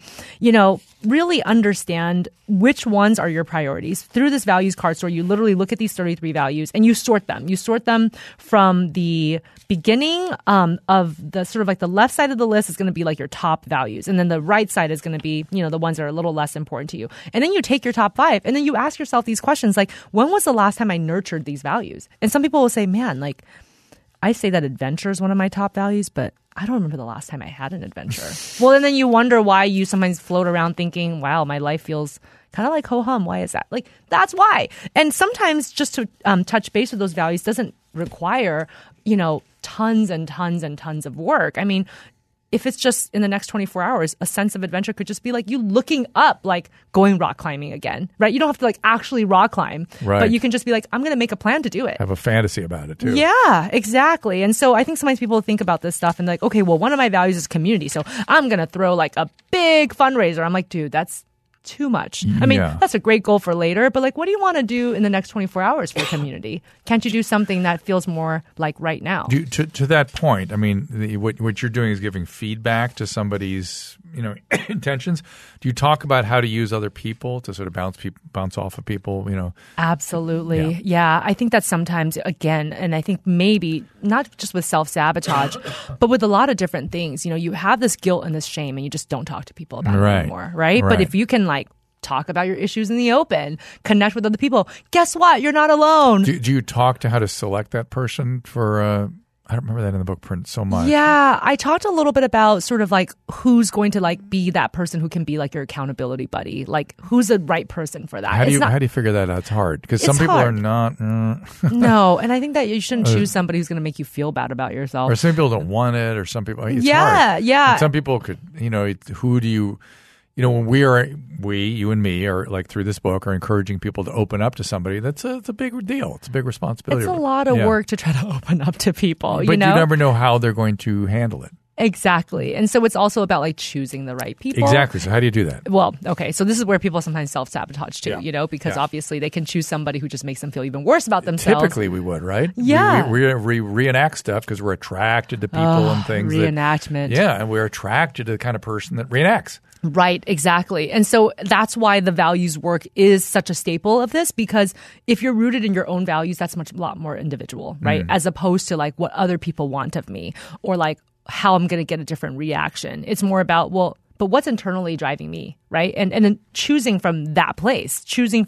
really understand which ones are your priorities. Through this values card sort, you literally look at these 33 values and you sort them. You sort them from the beginning of the sort of like the left side of the list is going to be like your top values. And then the right side is going to be, the ones that are a little less important to you. And then you take your top 5 and then you ask yourself these questions like, when was the last time I nurtured these values? And some people will say, man, like I say that adventure is one of my top values, but I don't remember the last time I had an adventure. Well, and then you wonder why you sometimes float around thinking, wow, my life feels kind of like ho-hum. Why is that? Like, that's why. And sometimes just to touch base with those values doesn't require, tons and tons and tons of work. I mean, if it's just in the next 24 hours, a sense of adventure could just be like you looking up, like going rock climbing again, right? You don't have to like actually rock climb, right. But you can just be like, I'm going to make a plan to do it. Have a fantasy about it too. Yeah, exactly. And so I think sometimes people think about this stuff and like, okay, well, one of my values is community. So I'm going to throw like a big fundraiser. I'm like, dude, that's too much. I mean, That's a great goal for later, but like, what do you want to do in the next 24 hours for community? Can't you do something that feels more like right now? To that point, I mean, what you're doing is giving feedback to somebody's, intentions. Do you talk about how to use other people to sort of bounce off of people, Absolutely. Yeah. I think that sometimes, again, and I think maybe not just with self-sabotage, but with a lot of different things, you have this guilt and this shame and you just don't talk to people about it anymore, right? But if you can like talk about your issues in the open, connect with other people, guess what? You're not alone. Do you talk to how to select that person for I don't remember that in the book print so much. Yeah, I talked a little bit about sort of like who's going to like be that person who can be like your accountability buddy. Like who's the right person for that? How do you figure that out? It's hard because some people are not. No, and I think that you shouldn't choose somebody who's going to make you feel bad about yourself. Or some people don't want it, or some people. It's hard. Yeah. And some people could, who do you? When you and me are like through this book are encouraging people to open up to somebody, it's a big deal. It's a big responsibility. It's a lot of work to try to open up to people. But you never know how they're going to handle it. Exactly. And so it's also about like choosing the right people. Exactly. So how do you do that? Well, okay. So this is where people sometimes self-sabotage too, because obviously they can choose somebody who just makes them feel even worse about themselves. Typically we would, right? Yeah. We reenact stuff because we're attracted to people and things. Reenactment. And we're attracted to the kind of person that reenacts. Right, exactly. And so that's why the values work is such a staple of this, because if you're rooted in your own values, that's a lot more individual, right? As opposed to like what other people want of me or like how I'm going to get a different reaction. It's more about, but what's internally driving me, right? And then choosing from that place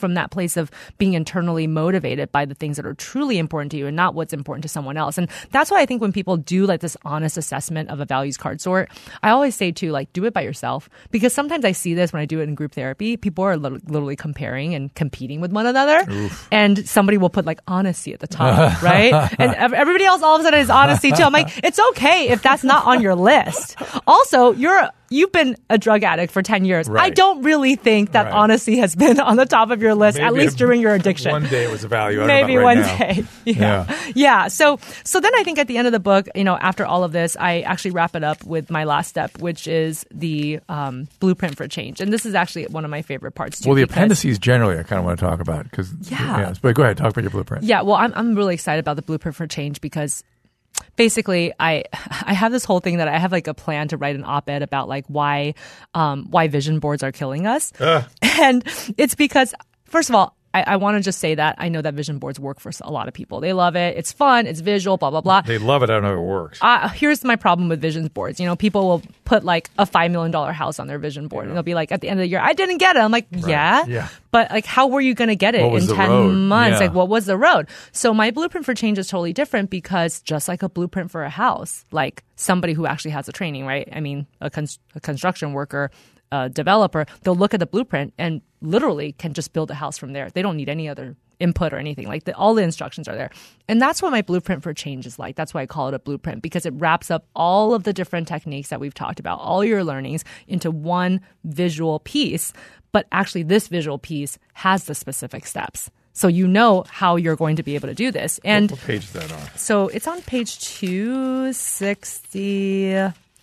of being internally motivated by the things that are truly important to you and not what's important to someone else. And that's why I think when people do like this honest assessment of a values card sort, I always say too, like, do it by yourself. Because sometimes I see this when I do it in group therapy, people are literally comparing and competing with one another. Oof. And somebody will put like honesty at the top, right? And everybody else all of a sudden is honesty too. I'm like, it's okay if that's not on your list. Also, you've been a drug addict for 10 years. Right. I don't really think that honesty has been on the top of your list, maybe at least during your addiction. One day it was a value. Maybe one day. Yeah. So then I think at the end of the book, after all of this, I actually wrap it up with my last step, which is the blueprint for change. And this is actually one of my favorite parts too. Well, the appendices generally I kind of want to talk about because but go ahead, talk about your blueprint. Yeah. Well, I'm really excited about the blueprint for change because basically, I have this whole thing that I have like a plan to write an op-ed about like why vision boards are killing us. And it's because, first of all, I want to just say that I know that vision boards work for a lot of people. They love it. It's fun. It's visual, blah, blah, blah. They love it. I don't know if it works. Here's my problem with vision boards. People will put like a $5 million house on their vision board and they'll be like, at the end of the year, I didn't get it. I'm like, yeah. But like, how were you going to get it in 10 months? Like, what was the road? So my blueprint for change is totally different because just like a blueprint for a house, like somebody who actually has a training, right? I mean, a construction worker, developer, they'll look at the blueprint and literally can just build a house from there. They don't need any other input or anything. Like all the instructions are there. And that's what my blueprint for change is like. That's why I call it a blueprint, because it wraps up all of the different techniques that we've talked about, all your learnings into one visual piece. But actually this visual piece has the specific steps. So you know how you're going to be able to do this. And what page is that on? So it's on page 260.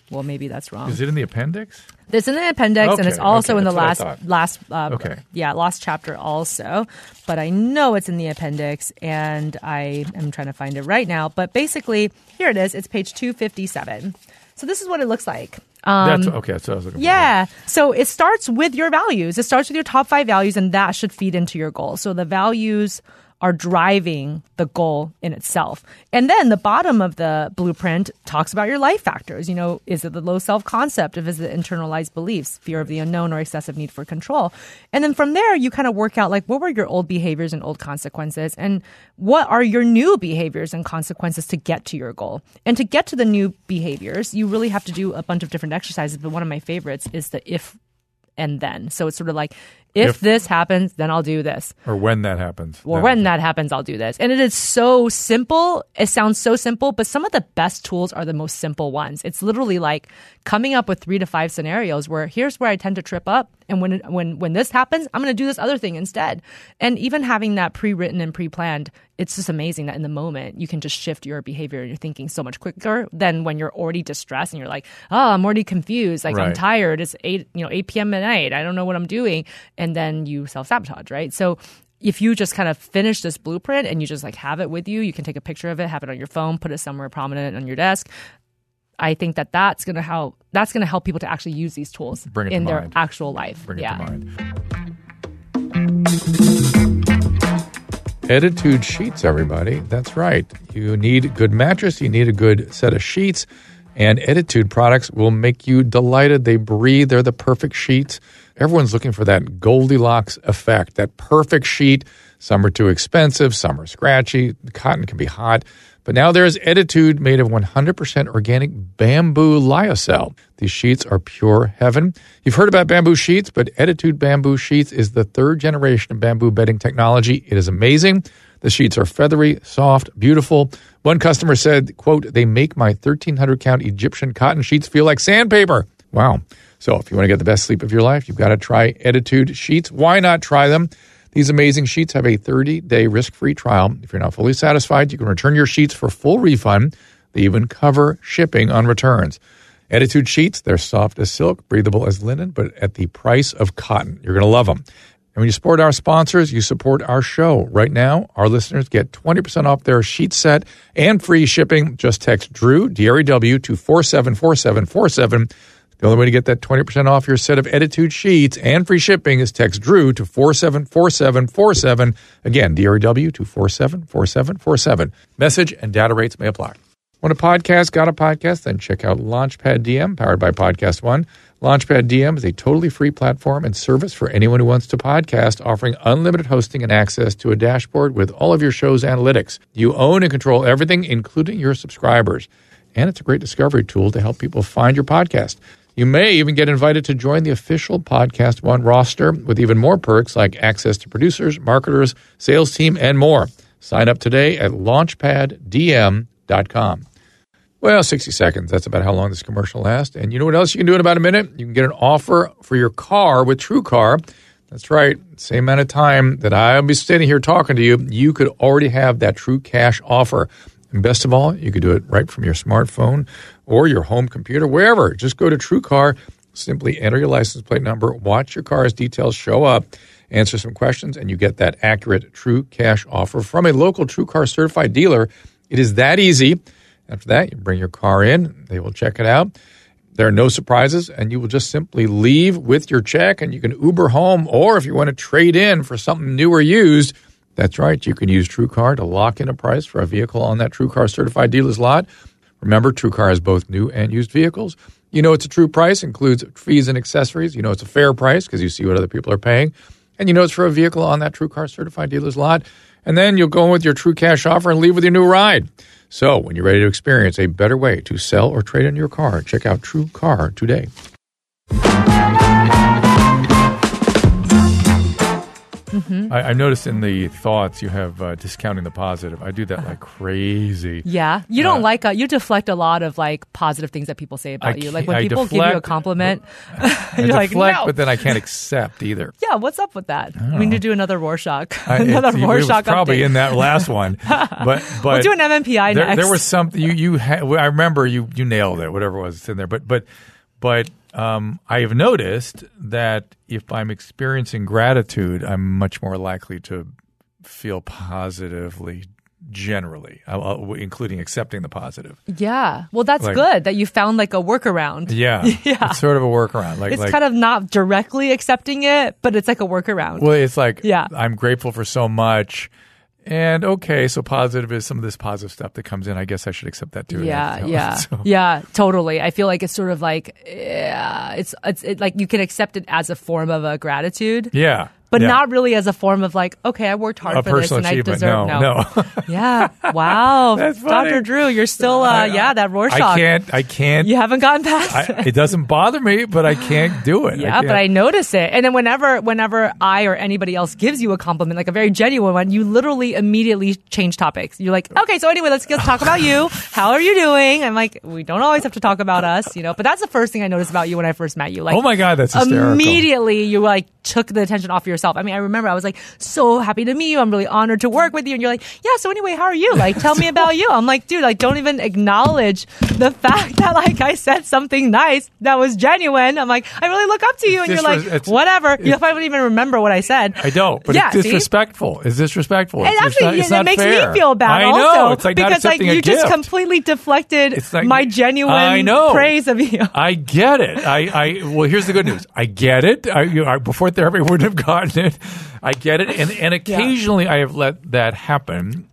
Well, maybe that's wrong. Is it in the appendix? It's in the appendix, and it's also in the last chapter also. But I know it's in the appendix, and I am trying to find it right now. But basically, here it is. It's page 257. So this is what it looks like. That's okay. That's what I was looking for. Yeah. So it starts with your values. It starts with your top 5 values, and that should feed into your goal. So the values are driving the goal in itself. And then the bottom of the blueprint talks about your life factors. You know, is it the low self-concept? Is it internalized beliefs, fear of the unknown, or excessive need for control? And then from there, you kind of work out like, what were your old behaviors and old consequences? And what are your new behaviors and consequences to get to your goal? And to get to the new behaviors, you really have to do a bunch of different exercises. But one of my favorites is the if and then. So it's sort of like, if this happens, then I'll do this. Or when that happens. Or when that happens, I'll do this. And it is so simple. It sounds so simple, but some of the best tools are the most simple ones. It's literally like coming up with 3 to 5 scenarios where here's where I tend to trip up. And when this happens, I'm going to do this other thing instead. And even having that pre-written and pre-planned, it's just amazing that in the moment you can just shift your behavior and your thinking so much quicker than when you're already distressed and you're like, oh, I'm already confused. Like I'm tired. It's 8 p.m. at night. I don't know what I'm doing. And then you self-sabotage, right? So if you just kind of finish this blueprint and you just like have it with you, you can take a picture of it, have it on your phone, put it somewhere prominent on your desk. I think that's going to help people to actually use these tools in their actual life. Bring it to mind. Ettitude sheets, everybody. That's right. You need a good mattress. You need a good set of sheets. And Ettitude products will make you delighted. They breathe. They're the perfect sheets. Everyone's looking for that Goldilocks effect, that perfect sheet. Some are too expensive. Some are scratchy. The cotton can be hot. But now there's Ettitude made of 100% organic bamboo lyocell. These sheets are pure heaven. You've heard about bamboo sheets, but Ettitude bamboo sheets is the 3rd generation of bamboo bedding technology. It is amazing. The sheets are feathery, soft, beautiful. One customer said, quote, they make my 1,300 count Egyptian cotton sheets feel like sandpaper. Wow. So if you want to get the best sleep of your life, you've got to try Ettitude sheets. Why not try them? These amazing sheets have a 30-day risk-free trial. If you're not fully satisfied, you can return your sheets for full refund. They even cover shipping on returns. Ettitude sheets, they're soft as silk, breathable as linen, but at the price of cotton. You're going to love them. And when you support our sponsors, you support our show. Right now, our listeners get 20% off their sheet set and free shipping. Just text DREW, D-R-E-W, to 474747. The only way to get that 20% off your set of Ettitude sheets and free shipping is text DREW to 474747. Again, DREW to 474747. Message and data rates may apply. Want a podcast? Got a podcast? Then check out Launchpad DM, powered by Podcast One. Launchpad DM is a totally free platform and service for anyone who wants to podcast, offering unlimited hosting and access to a dashboard with all of your show's analytics. You own and control everything, including your subscribers. And it's a great discovery tool to help people find your podcast. You may even get invited to join the official Podcast One roster with even more perks like access to producers, marketers, sales team, and more. Sign up today at launchpaddm.com. Well, 60 seconds. That's about how long this commercial lasts. And you know what else you can do in about a minute? You can get an offer for your car with TrueCar. That's right. Same amount of time that I'll be sitting here talking to you, you could already have that True Cash offer. And best of all, you could do it right from your smartphone or your home computer, wherever. Just go to TrueCar, simply enter your license plate number, watch your car's details show up, answer some questions, and you get that accurate True Cash offer from a local TrueCar certified dealer. It is that easy. After that, you bring your car in, they will check it out. There are no surprises, and you will just simply leave with your check, and you can Uber home, or if you want to trade in for something new or used, that's right. You can use TrueCar to lock in a price for a vehicle on that TrueCar certified dealer's lot. Remember, TrueCar has both new and used vehicles. You know it's a true price, includes fees and accessories. You know it's a fair price because you see what other people are paying. And you know it's for a vehicle on that TrueCar certified dealer's lot. And then you'll go in with your True Cash offer and leave with your new ride. So when you're ready to experience a better way to sell or trade in your car, check out TrueCar today. I noticed in the thoughts you have discounting the positive. I do that like crazy. Yeah. You don't you deflect a lot of like positive things that people say about you. Like when people give you a compliment, you're like, no. But then I can't accept either. Yeah. What's up with that? We need to do another Rorschach. Rorschach update. Probably in that last one. But we'll do an MMPI next. There was something I remember you nailed it, whatever it was in there. But I have noticed that if I'm experiencing gratitude, I'm much more likely to feel positively generally, including accepting the positive. Yeah. Well, that's good that you found like a workaround. Yeah. It's sort of a workaround. It's kind of not directly accepting it, but it's like a workaround. Well, it's like, I'm grateful for so much. And okay, so positive is some of this positive stuff that comes in. I guess I should accept that too. Yeah, totally. I feel like it's sort of like it's like you can accept it as a form of a gratitude. Yeah. But not really as a form of like, okay, I worked hard for this and I deserve no. Yeah. Wow. That's funny. Dr. Drew, you're still that Rorschach. I can't. You haven't gotten past it. It doesn't bother me, but I can't do it. Yeah, but I notice it. And then whenever I or anybody else gives you a compliment, like a very genuine one, you literally immediately change topics. You're like, okay, so anyway, let's talk about you. How are you doing? I'm like, we don't always have to talk about us, but that's the first thing I noticed about you when I first met you. Like, oh my God, that's hysterical. Immediately you like took the attention off yourself. I mean, I remember I was like, so happy to meet you. I'm really honored to work with you. And you're like, yeah, so anyway, how are you? Like, tell me about you. I'm like, dude, like, don't even acknowledge the fact that like I said something nice that was genuine. I'm like, I really look up to you. And you're like, whatever. You don't even remember what I said. I don't, but it's disrespectful. It's disrespectful. And actually, it makes me feel bad I know. also. It's like because like you just completely deflected my genuine praise of you. I get it. Well, here's the good news. I get it. Before therapy, I wouldn't have gotten it. I get it, and occasionally I have let that happen,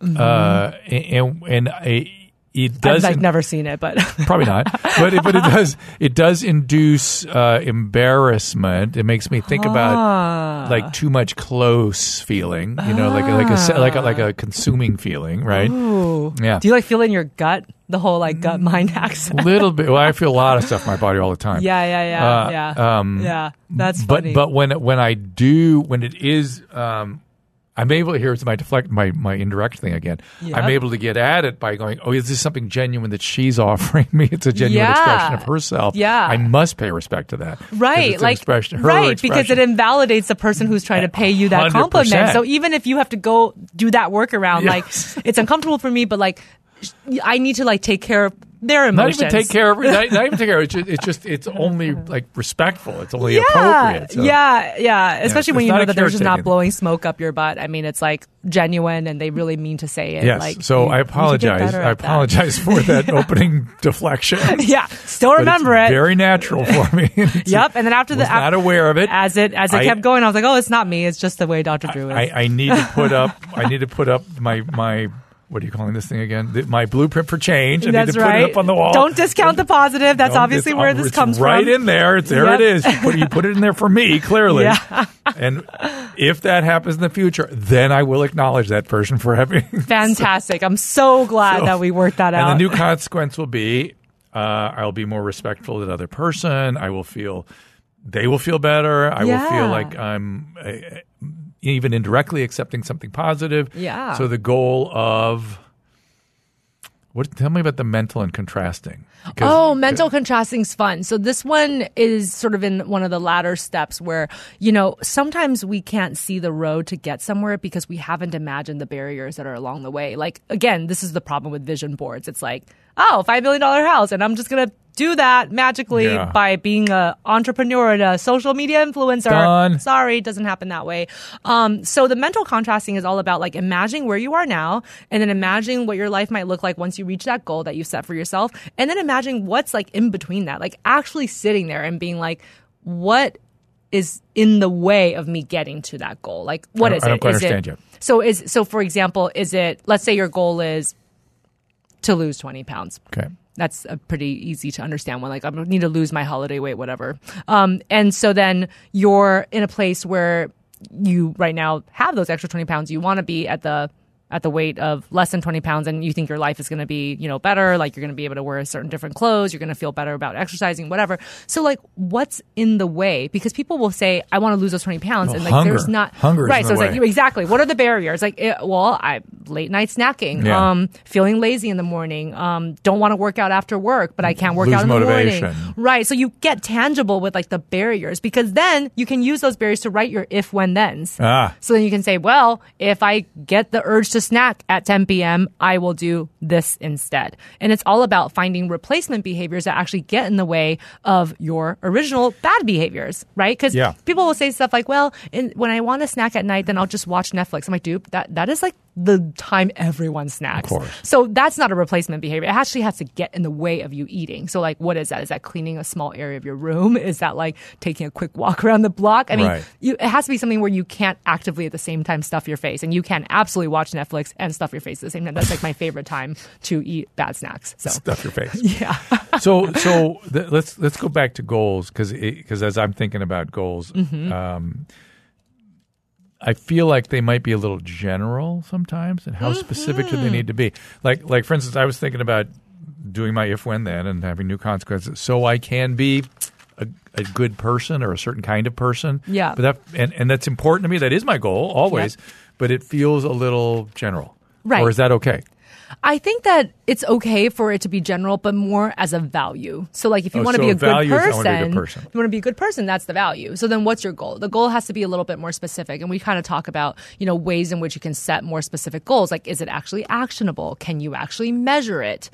it does. I've never seen it, but probably not. But it does induce embarrassment. It makes me think about like too much close feeling, like a consuming feeling, right? Ooh. Yeah. Do you like feel it in your gut? The whole like gut mind accent. A little bit. Well, I feel a lot of stuff in my body all the time. Yeah. That's funny. But when it is, I'm able to hear it's my indirect thing again. Yep. I'm able to get at it by going, oh, is this something genuine that she's offering me? It's a genuine expression of herself. Yeah. I must pay respect to that. Right. Like, expression, because it invalidates the person who's trying to pay you that 100%. Compliment. So even if you have to go do that workaround, like it's uncomfortable for me, but like I need to like take care of their emotions. Not even take care of it. It's only like respectful. It's only appropriate. So. Yeah. Especially when you know that they're just not blowing smoke up your butt. I mean, it's like genuine and they really mean to say it. Yes. Like, so I apologize. I apologize for that opening deflection. Yeah. Still remember it. Very natural for me. Yep. And then after not aware of it. As it kept going, I was like, oh, it's not me. It's just the way Dr. Drew is. I need to put up my what are you calling this thing again? My blueprint for change. I need to put it up on the wall. Don't discount the positive. That's obviously where this comes from. Right in there. There it is. You put it in there for me, clearly. Yeah. And if that happens in the future, then I will acknowledge that person for having. Fantastic. I'm so glad that we worked that out. And the new consequence will be I'll be more respectful to the other person. They will feel better. I will feel like I'm even indirectly accepting something positive. Yeah. So the goal of tell me about the mental and contrasting. Mental contrasting is fun. So this one is sort of in one of the latter steps where, sometimes we can't see the road to get somewhere because we haven't imagined the barriers that are along the way. Like, again, this is the problem with vision boards. It's like, $5 million house, and I'm just going to do that magically by being an entrepreneur and a social media influencer. Done. Sorry, it doesn't happen that way. So the mental contrasting is all about like imagining where you are now and then imagining what your life might look like once you reach that goal that you set for yourself. And then imagining what's like in between that, like actually sitting there and being like, what is in the way of me getting to that goal? Like, what is it? I don't quite understand you. So for example, let's say your goal is to lose 20 pounds. Okay. That's a pretty easy to understand one. Like, I need to lose my holiday weight, whatever. And so then you're in a place where you right now have those extra 20 pounds. You want to be at the at the weight of less than 20 pounds and you think your life is going to be, better, like you're going to be able to wear certain different clothes, you're going to feel better about exercising, whatever. So like what's in the way? Because people will say, I want to lose those 20 pounds. And like hunger. there's not. Hunger right. is So in the it's way. like, exactly. What are the barriers? Like, late night snacking, feeling lazy in the morning, don't want to work out after work, but I can't work Lose out in the motivation. morning. Right. So you get tangible with like the barriers because then you can use those barriers to write your if, when, thens. So then you can say, well, if I get the urge to snack at 10 p.m., I will do this instead. And it's all about finding replacement behaviors that actually get in the way of your original bad behaviors, right? Because people will say stuff like, well, when I want to snack at night, then I'll just watch Netflix. I'm like, dude, that is like the time everyone snacks. Of course. So that's not a replacement behavior. It actually has to get in the way of you eating. So like, what is that? Is that cleaning a small area of your room? Is that like taking a quick walk around the block? I mean, it has to be something where you can't actively at the same time stuff your face, and you can absolutely watch Netflix and stuff your face at the same time. That's like my favorite time to eat bad snacks. So Stuff your face. Yeah. So let's go back to goals because as I'm thinking about goals, I feel like they might be a little general sometimes, and how specific do they need to be? Like for instance, I was thinking about doing my if, when, then, and having new consequences, so I can be a good person or a certain kind of person. Yeah. But and that's important to me. That is my goal always. Yep. But it feels a little general. Right. Or is that okay? I think that it's okay for it to be general, but more as a value. So like if you want to be a good person, you want to be a good person, that's the value. So then what's your goal? The goal has to be a little bit more specific. And we kind of talk about, ways in which you can set more specific goals. Like, is it actually actionable? Can you actually measure it?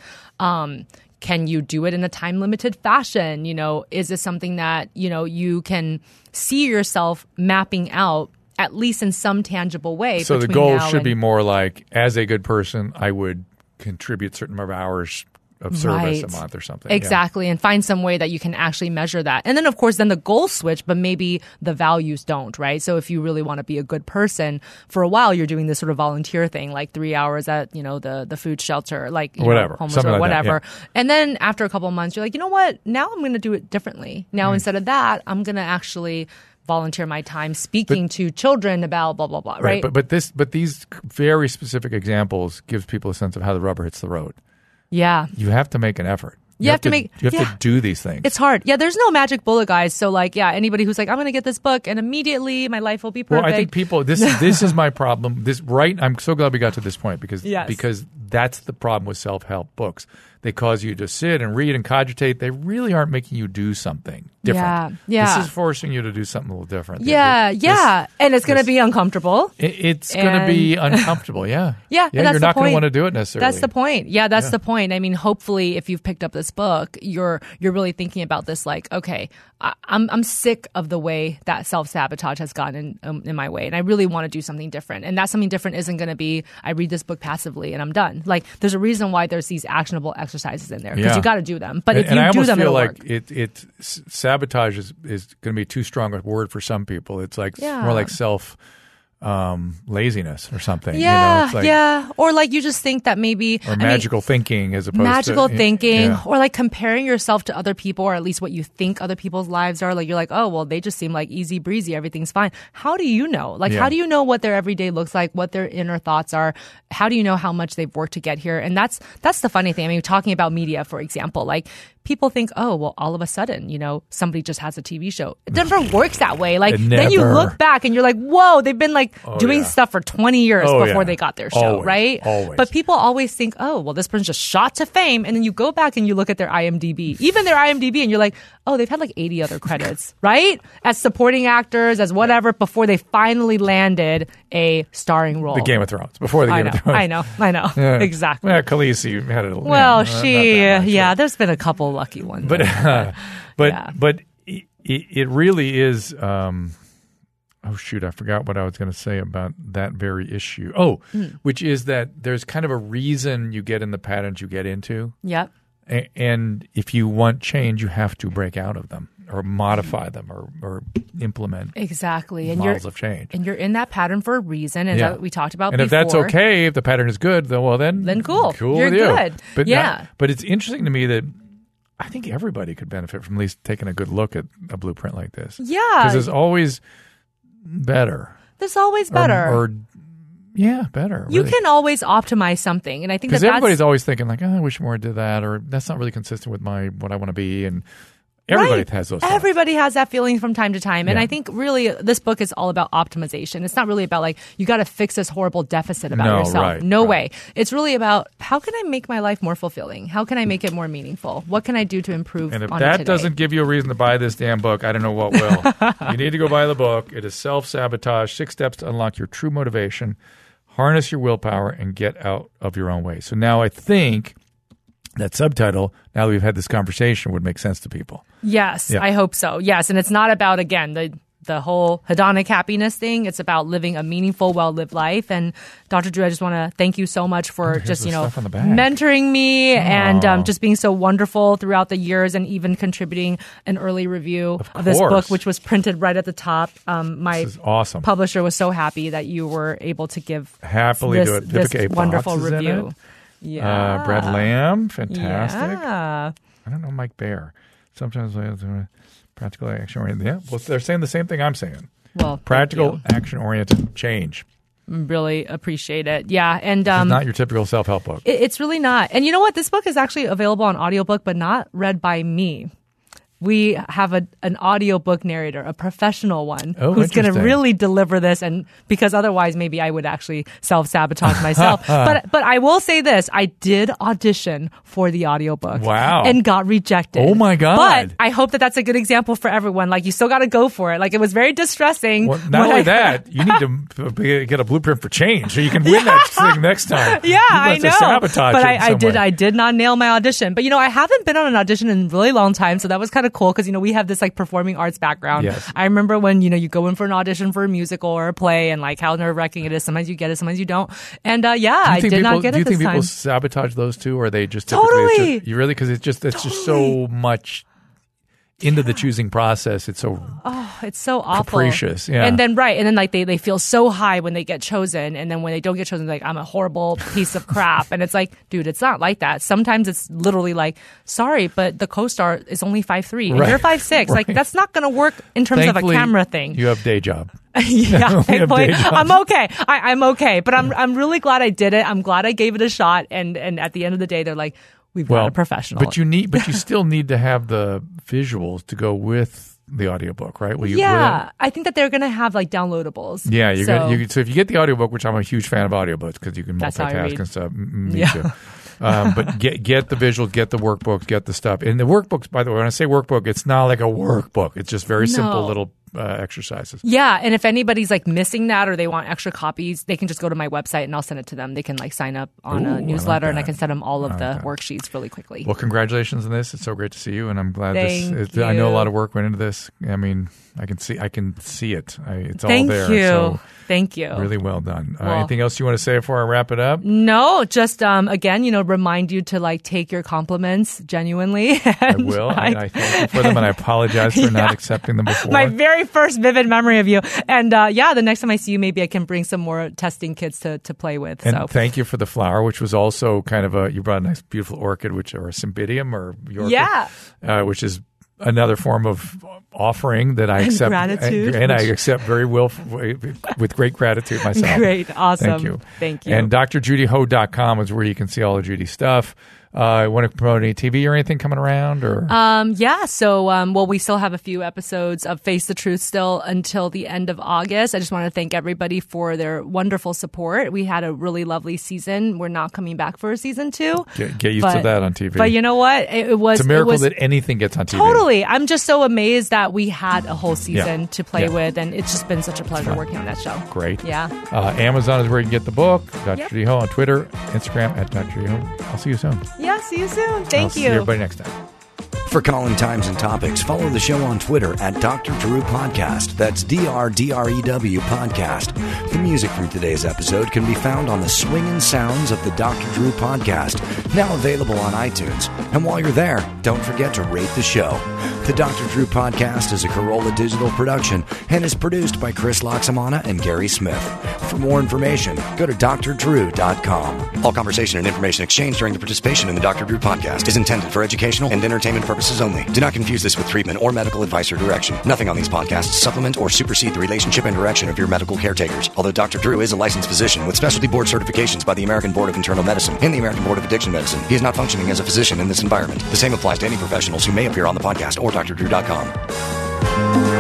Can you do it in a time limited fashion? Is this something that, you can see yourself mapping out at least in some tangible way? So the goal should be more like, as a good person, I would contribute certain number of hours of service a month or something. Exactly. And find some way that you can actually measure that. And then, of course, then the goals switch, but maybe the values don't, right? So if you really want to be a good person, for a while, you're doing this sort of volunteer thing, like 3 hours at, the food shelter, like whatever, homeless something or like whatever. That, And then after a couple of months, you're like, you know what? Now I'm going to do it differently. Now, instead of that, I'm going to actually volunteer my time speaking to children about blah, blah, blah, right? But these very specific examples gives people a sense of how the rubber hits the road. Yeah. You have to make an effort. You have to do these things. It's hard. Yeah, there's no magic bullet, guys. So like, anybody who's like, I'm going to get this book and immediately my life will be perfect. Well, I think people, this is my problem. I'm so glad we got to this point because that's the problem with self-help books. They cause you to sit and read and cogitate. They really aren't making you do something different. Yeah. This is forcing you to do something a little different. And it's going to be uncomfortable. It's going to be uncomfortable, yeah. Yeah, you're not going to want to do it necessarily. That's the point. Yeah, that's the point. I mean, hopefully, if you've picked up this book, you're really thinking about this like, okay, I'm sick of the way that self-sabotage has gotten in my way, and I really want to do something different. And that something different isn't going to be, I read this book passively and I'm done. Like, there's a reason why there's these actionable exercises in there, because you got to do them. But if you do them, it'll work. And I almost feel like sabotage is going to be too strong a word for some people. It's like more like self laziness or something. Or like you just think that maybe magical thinking as opposed to magical thinking, or like comparing yourself to other people, or at least what you think other people's lives are. Like you're like, oh well, they just seem like easy breezy, everything's fine. How do you know? Like how do you know what their everyday looks like, what their inner thoughts are? How do you know how much they've worked to get here? And that's the funny thing. I mean, talking about media, for example, like people think, oh, well, all of a sudden, somebody just has a TV show. It never works that way. Like then you look back and you're like, whoa, they've been like doing stuff for 20 years before they got their show, right? Always. But people always think, oh, well, this person just shot to fame. And then you go back and you look at their IMDb, even their IMDb, and you're like, oh, they've had like 80 other credits, right? As supporting actors, as whatever, before they finally landed a starring role. The Game of Thrones. Before the Game of Thrones. I know. Yeah. Exactly. Yeah, Khaleesi had it. Well, there's been a couple lucky ones. But it really is. Oh shoot! I forgot what I was going to say about that very issue. Which is that there's kind of a reason you get in the patterns you get into. Yep. And if you want change, you have to break out of them or modify them or implement models of change. And you're in that pattern for a reason, and that we talked about and before. And if that's okay, if the pattern is good, then cool. You're with good. You. But it's interesting to me that I think everybody could benefit from at least taking a good look at a blueprint like this. Yeah. Because there's always better. There's always better. Or Yeah, better. You really. can always optimize something. And I think Because that's everybody's always thinking like, I wish more did that, or that's not really consistent with what I want to be. And everybody has those thoughts. Everybody has that feeling from time to time. And Yeah. I think really this book is all about optimization. It's not really about like, you got to fix this horrible deficit about yourself. No way. It's really about how can I make my life more fulfilling? How can I make it more meaningful? What can I do to improve And if on that it today? doesn't give you a reason to buy this damn book, I don't know what will. You need to go buy the book. It is Self-Sabotage, 6 Steps to Unlock Your True Motivation, Harness Your Willpower, and Get Out of Your Own Way. So now I think that subtitle, now that we've had this conversation, would make sense to people. Yes, Yeah. I hope so. Yes, and it's not about, again, the whole hedonic happiness thing. It's about living a meaningful, well-lived life. And Dr. Drew, I just want to thank you so much for Here's just, the stuff on the back. mentoring me and just being so wonderful throughout the years and even contributing an early review of this book, which was printed right at the top. My This is awesome. publisher was so happy that you were able to give Happily this, do it. this Typical wonderful boxes in review. it. Yeah. Brad Lamb, fantastic. Yeah. I don't know Mike Baer. Sometimes practical action oriented. Yeah, well, they're saying the same thing I'm saying. Well, thank Practical you. action oriented change. Really appreciate it. Yeah. And It's not your typical self help book. it's really not. And you know what? This book is actually available on audiobook, but not read by me. We have an audiobook narrator, a professional one, who's going to interesting. really deliver this. And because otherwise, maybe I would actually self-sabotage myself. But I will say this. I did audition for the audiobook. Wow. And got rejected. Oh, my God. But I hope that that's a good example for everyone. Like, you still got to go for it. Like, it was very distressing. Well, not only that, you need to get a blueprint for change so you can win that thing next time. Yeah, you I must know. have sabotaged But it in some way. I did not nail my audition. But I haven't been on an audition in a really long time, so that was kind of cool because we have this like performing arts background. Yes. I remember when you go in for an audition for a musical or a play, and like how nerve-wracking it is. Sometimes you get it, sometimes you don't. And I did not get it this time. Do you think people sabotage those two, or are they just Totally? you really, because it's just so much into the choosing process. It's so It's so awful. capricious. Yeah. And then like they feel so high when they get chosen, and then when they don't get chosen, they're like, I'm a horrible piece of crap. And it's like, dude, it's not like that. Sometimes it's literally like, sorry, but the co-star is only 5'3" and Right. you're 5'6". Like, that's not going to work in terms Thankfully, of a camera thing. You have day job. Yeah, We have day jobs. I'm okay. I'm okay, but I'm really glad I did it. I'm glad I gave it a shot. And at the end of the day, they're like, we've got a professional. But you still need to have the visuals to go with the audiobook, right? I think that they're going to have like downloadables. Yeah, so so if you get the audiobook, which I'm a huge fan of audiobooks because you can That's how I multitask read. and stuff. Me Yeah. too. But get the visuals, get the workbooks, get the stuff. And the workbooks, by the way, when I say workbook, it's not like a workbook. It's just very simple No. little exercises. Yeah, and if anybody's like missing that or they want extra copies, they can just go to my website and I'll send it to them. They can like sign up on Ooh, I a like newsletter and I that. can send them all of the that. worksheets really quickly. Well, congratulations on this. It's so great to see you, and I'm glad Thank I know a you. lot of work went into this. I mean, I can see it. It's all Thank there. you. So Thank you. really well done. Well- Anything else you want to say before I wrap it up? No, just again, remind you to like take your compliments genuinely. I will. I thank you for them, and I apologize for not accepting them before. My very first vivid memory of you. And the next time I see you, maybe I can bring some more testing kits to play with. And So thank you for the flower, which was also kind of you brought a nice, beautiful orchid, or a cymbidium, or orchid, which is another form of offering that I accept. Gratitude. And I accept very well with great gratitude myself. Great. Awesome. Thank you. Thank you. And drjudyho.com is where you can see all of Judy's stuff. Want to promote any TV or anything coming around? Or So we still have a few episodes of Face the Truth still until the end of August. I just want to thank everybody for their wonderful support. We had a really lovely season. We're not coming back for a season 2. Get used to that on TV. But you know what? It was it's a miracle it was, that anything gets on TV. Totally. I'm just so amazed that we had a whole season Yeah. to play Yeah. with, and it's just been such a pleasure working on that show. Great. Yeah. Amazon is where you can get the book. Dr. Yep. Judy Ho on Twitter, Instagram at Dr. Judy Ho. I'll see you soon. Yeah, see you soon. I'll Thank see you. everybody next time. For Calling Times and Topics, follow the show on Twitter at Dr. Drew Podcast. That's DRDREW Podcast. The music from today's episode can be found on the swinging sounds of the Dr. Drew Podcast, now available on iTunes. And while you're there, don't forget to rate the show. The Dr. Drew Podcast is a Corolla Digital production and is produced by Chris Loxamana and Gary Smith. For more information, go to drdrew.com. All conversation and information exchanged during the participation in the Dr. Drew Podcast is intended for educational and entertainment purposes only. Do not confuse this with treatment or medical advice or direction. Nothing on these podcasts supplement or supersede the relationship and direction of your medical caretakers. Although that Dr. Drew is a licensed physician with specialty board certifications by the American Board of Internal Medicine and the American Board of Addiction Medicine. He is not functioning as a physician in this environment. The same applies to any professionals who may appear on the podcast or drdrew.com.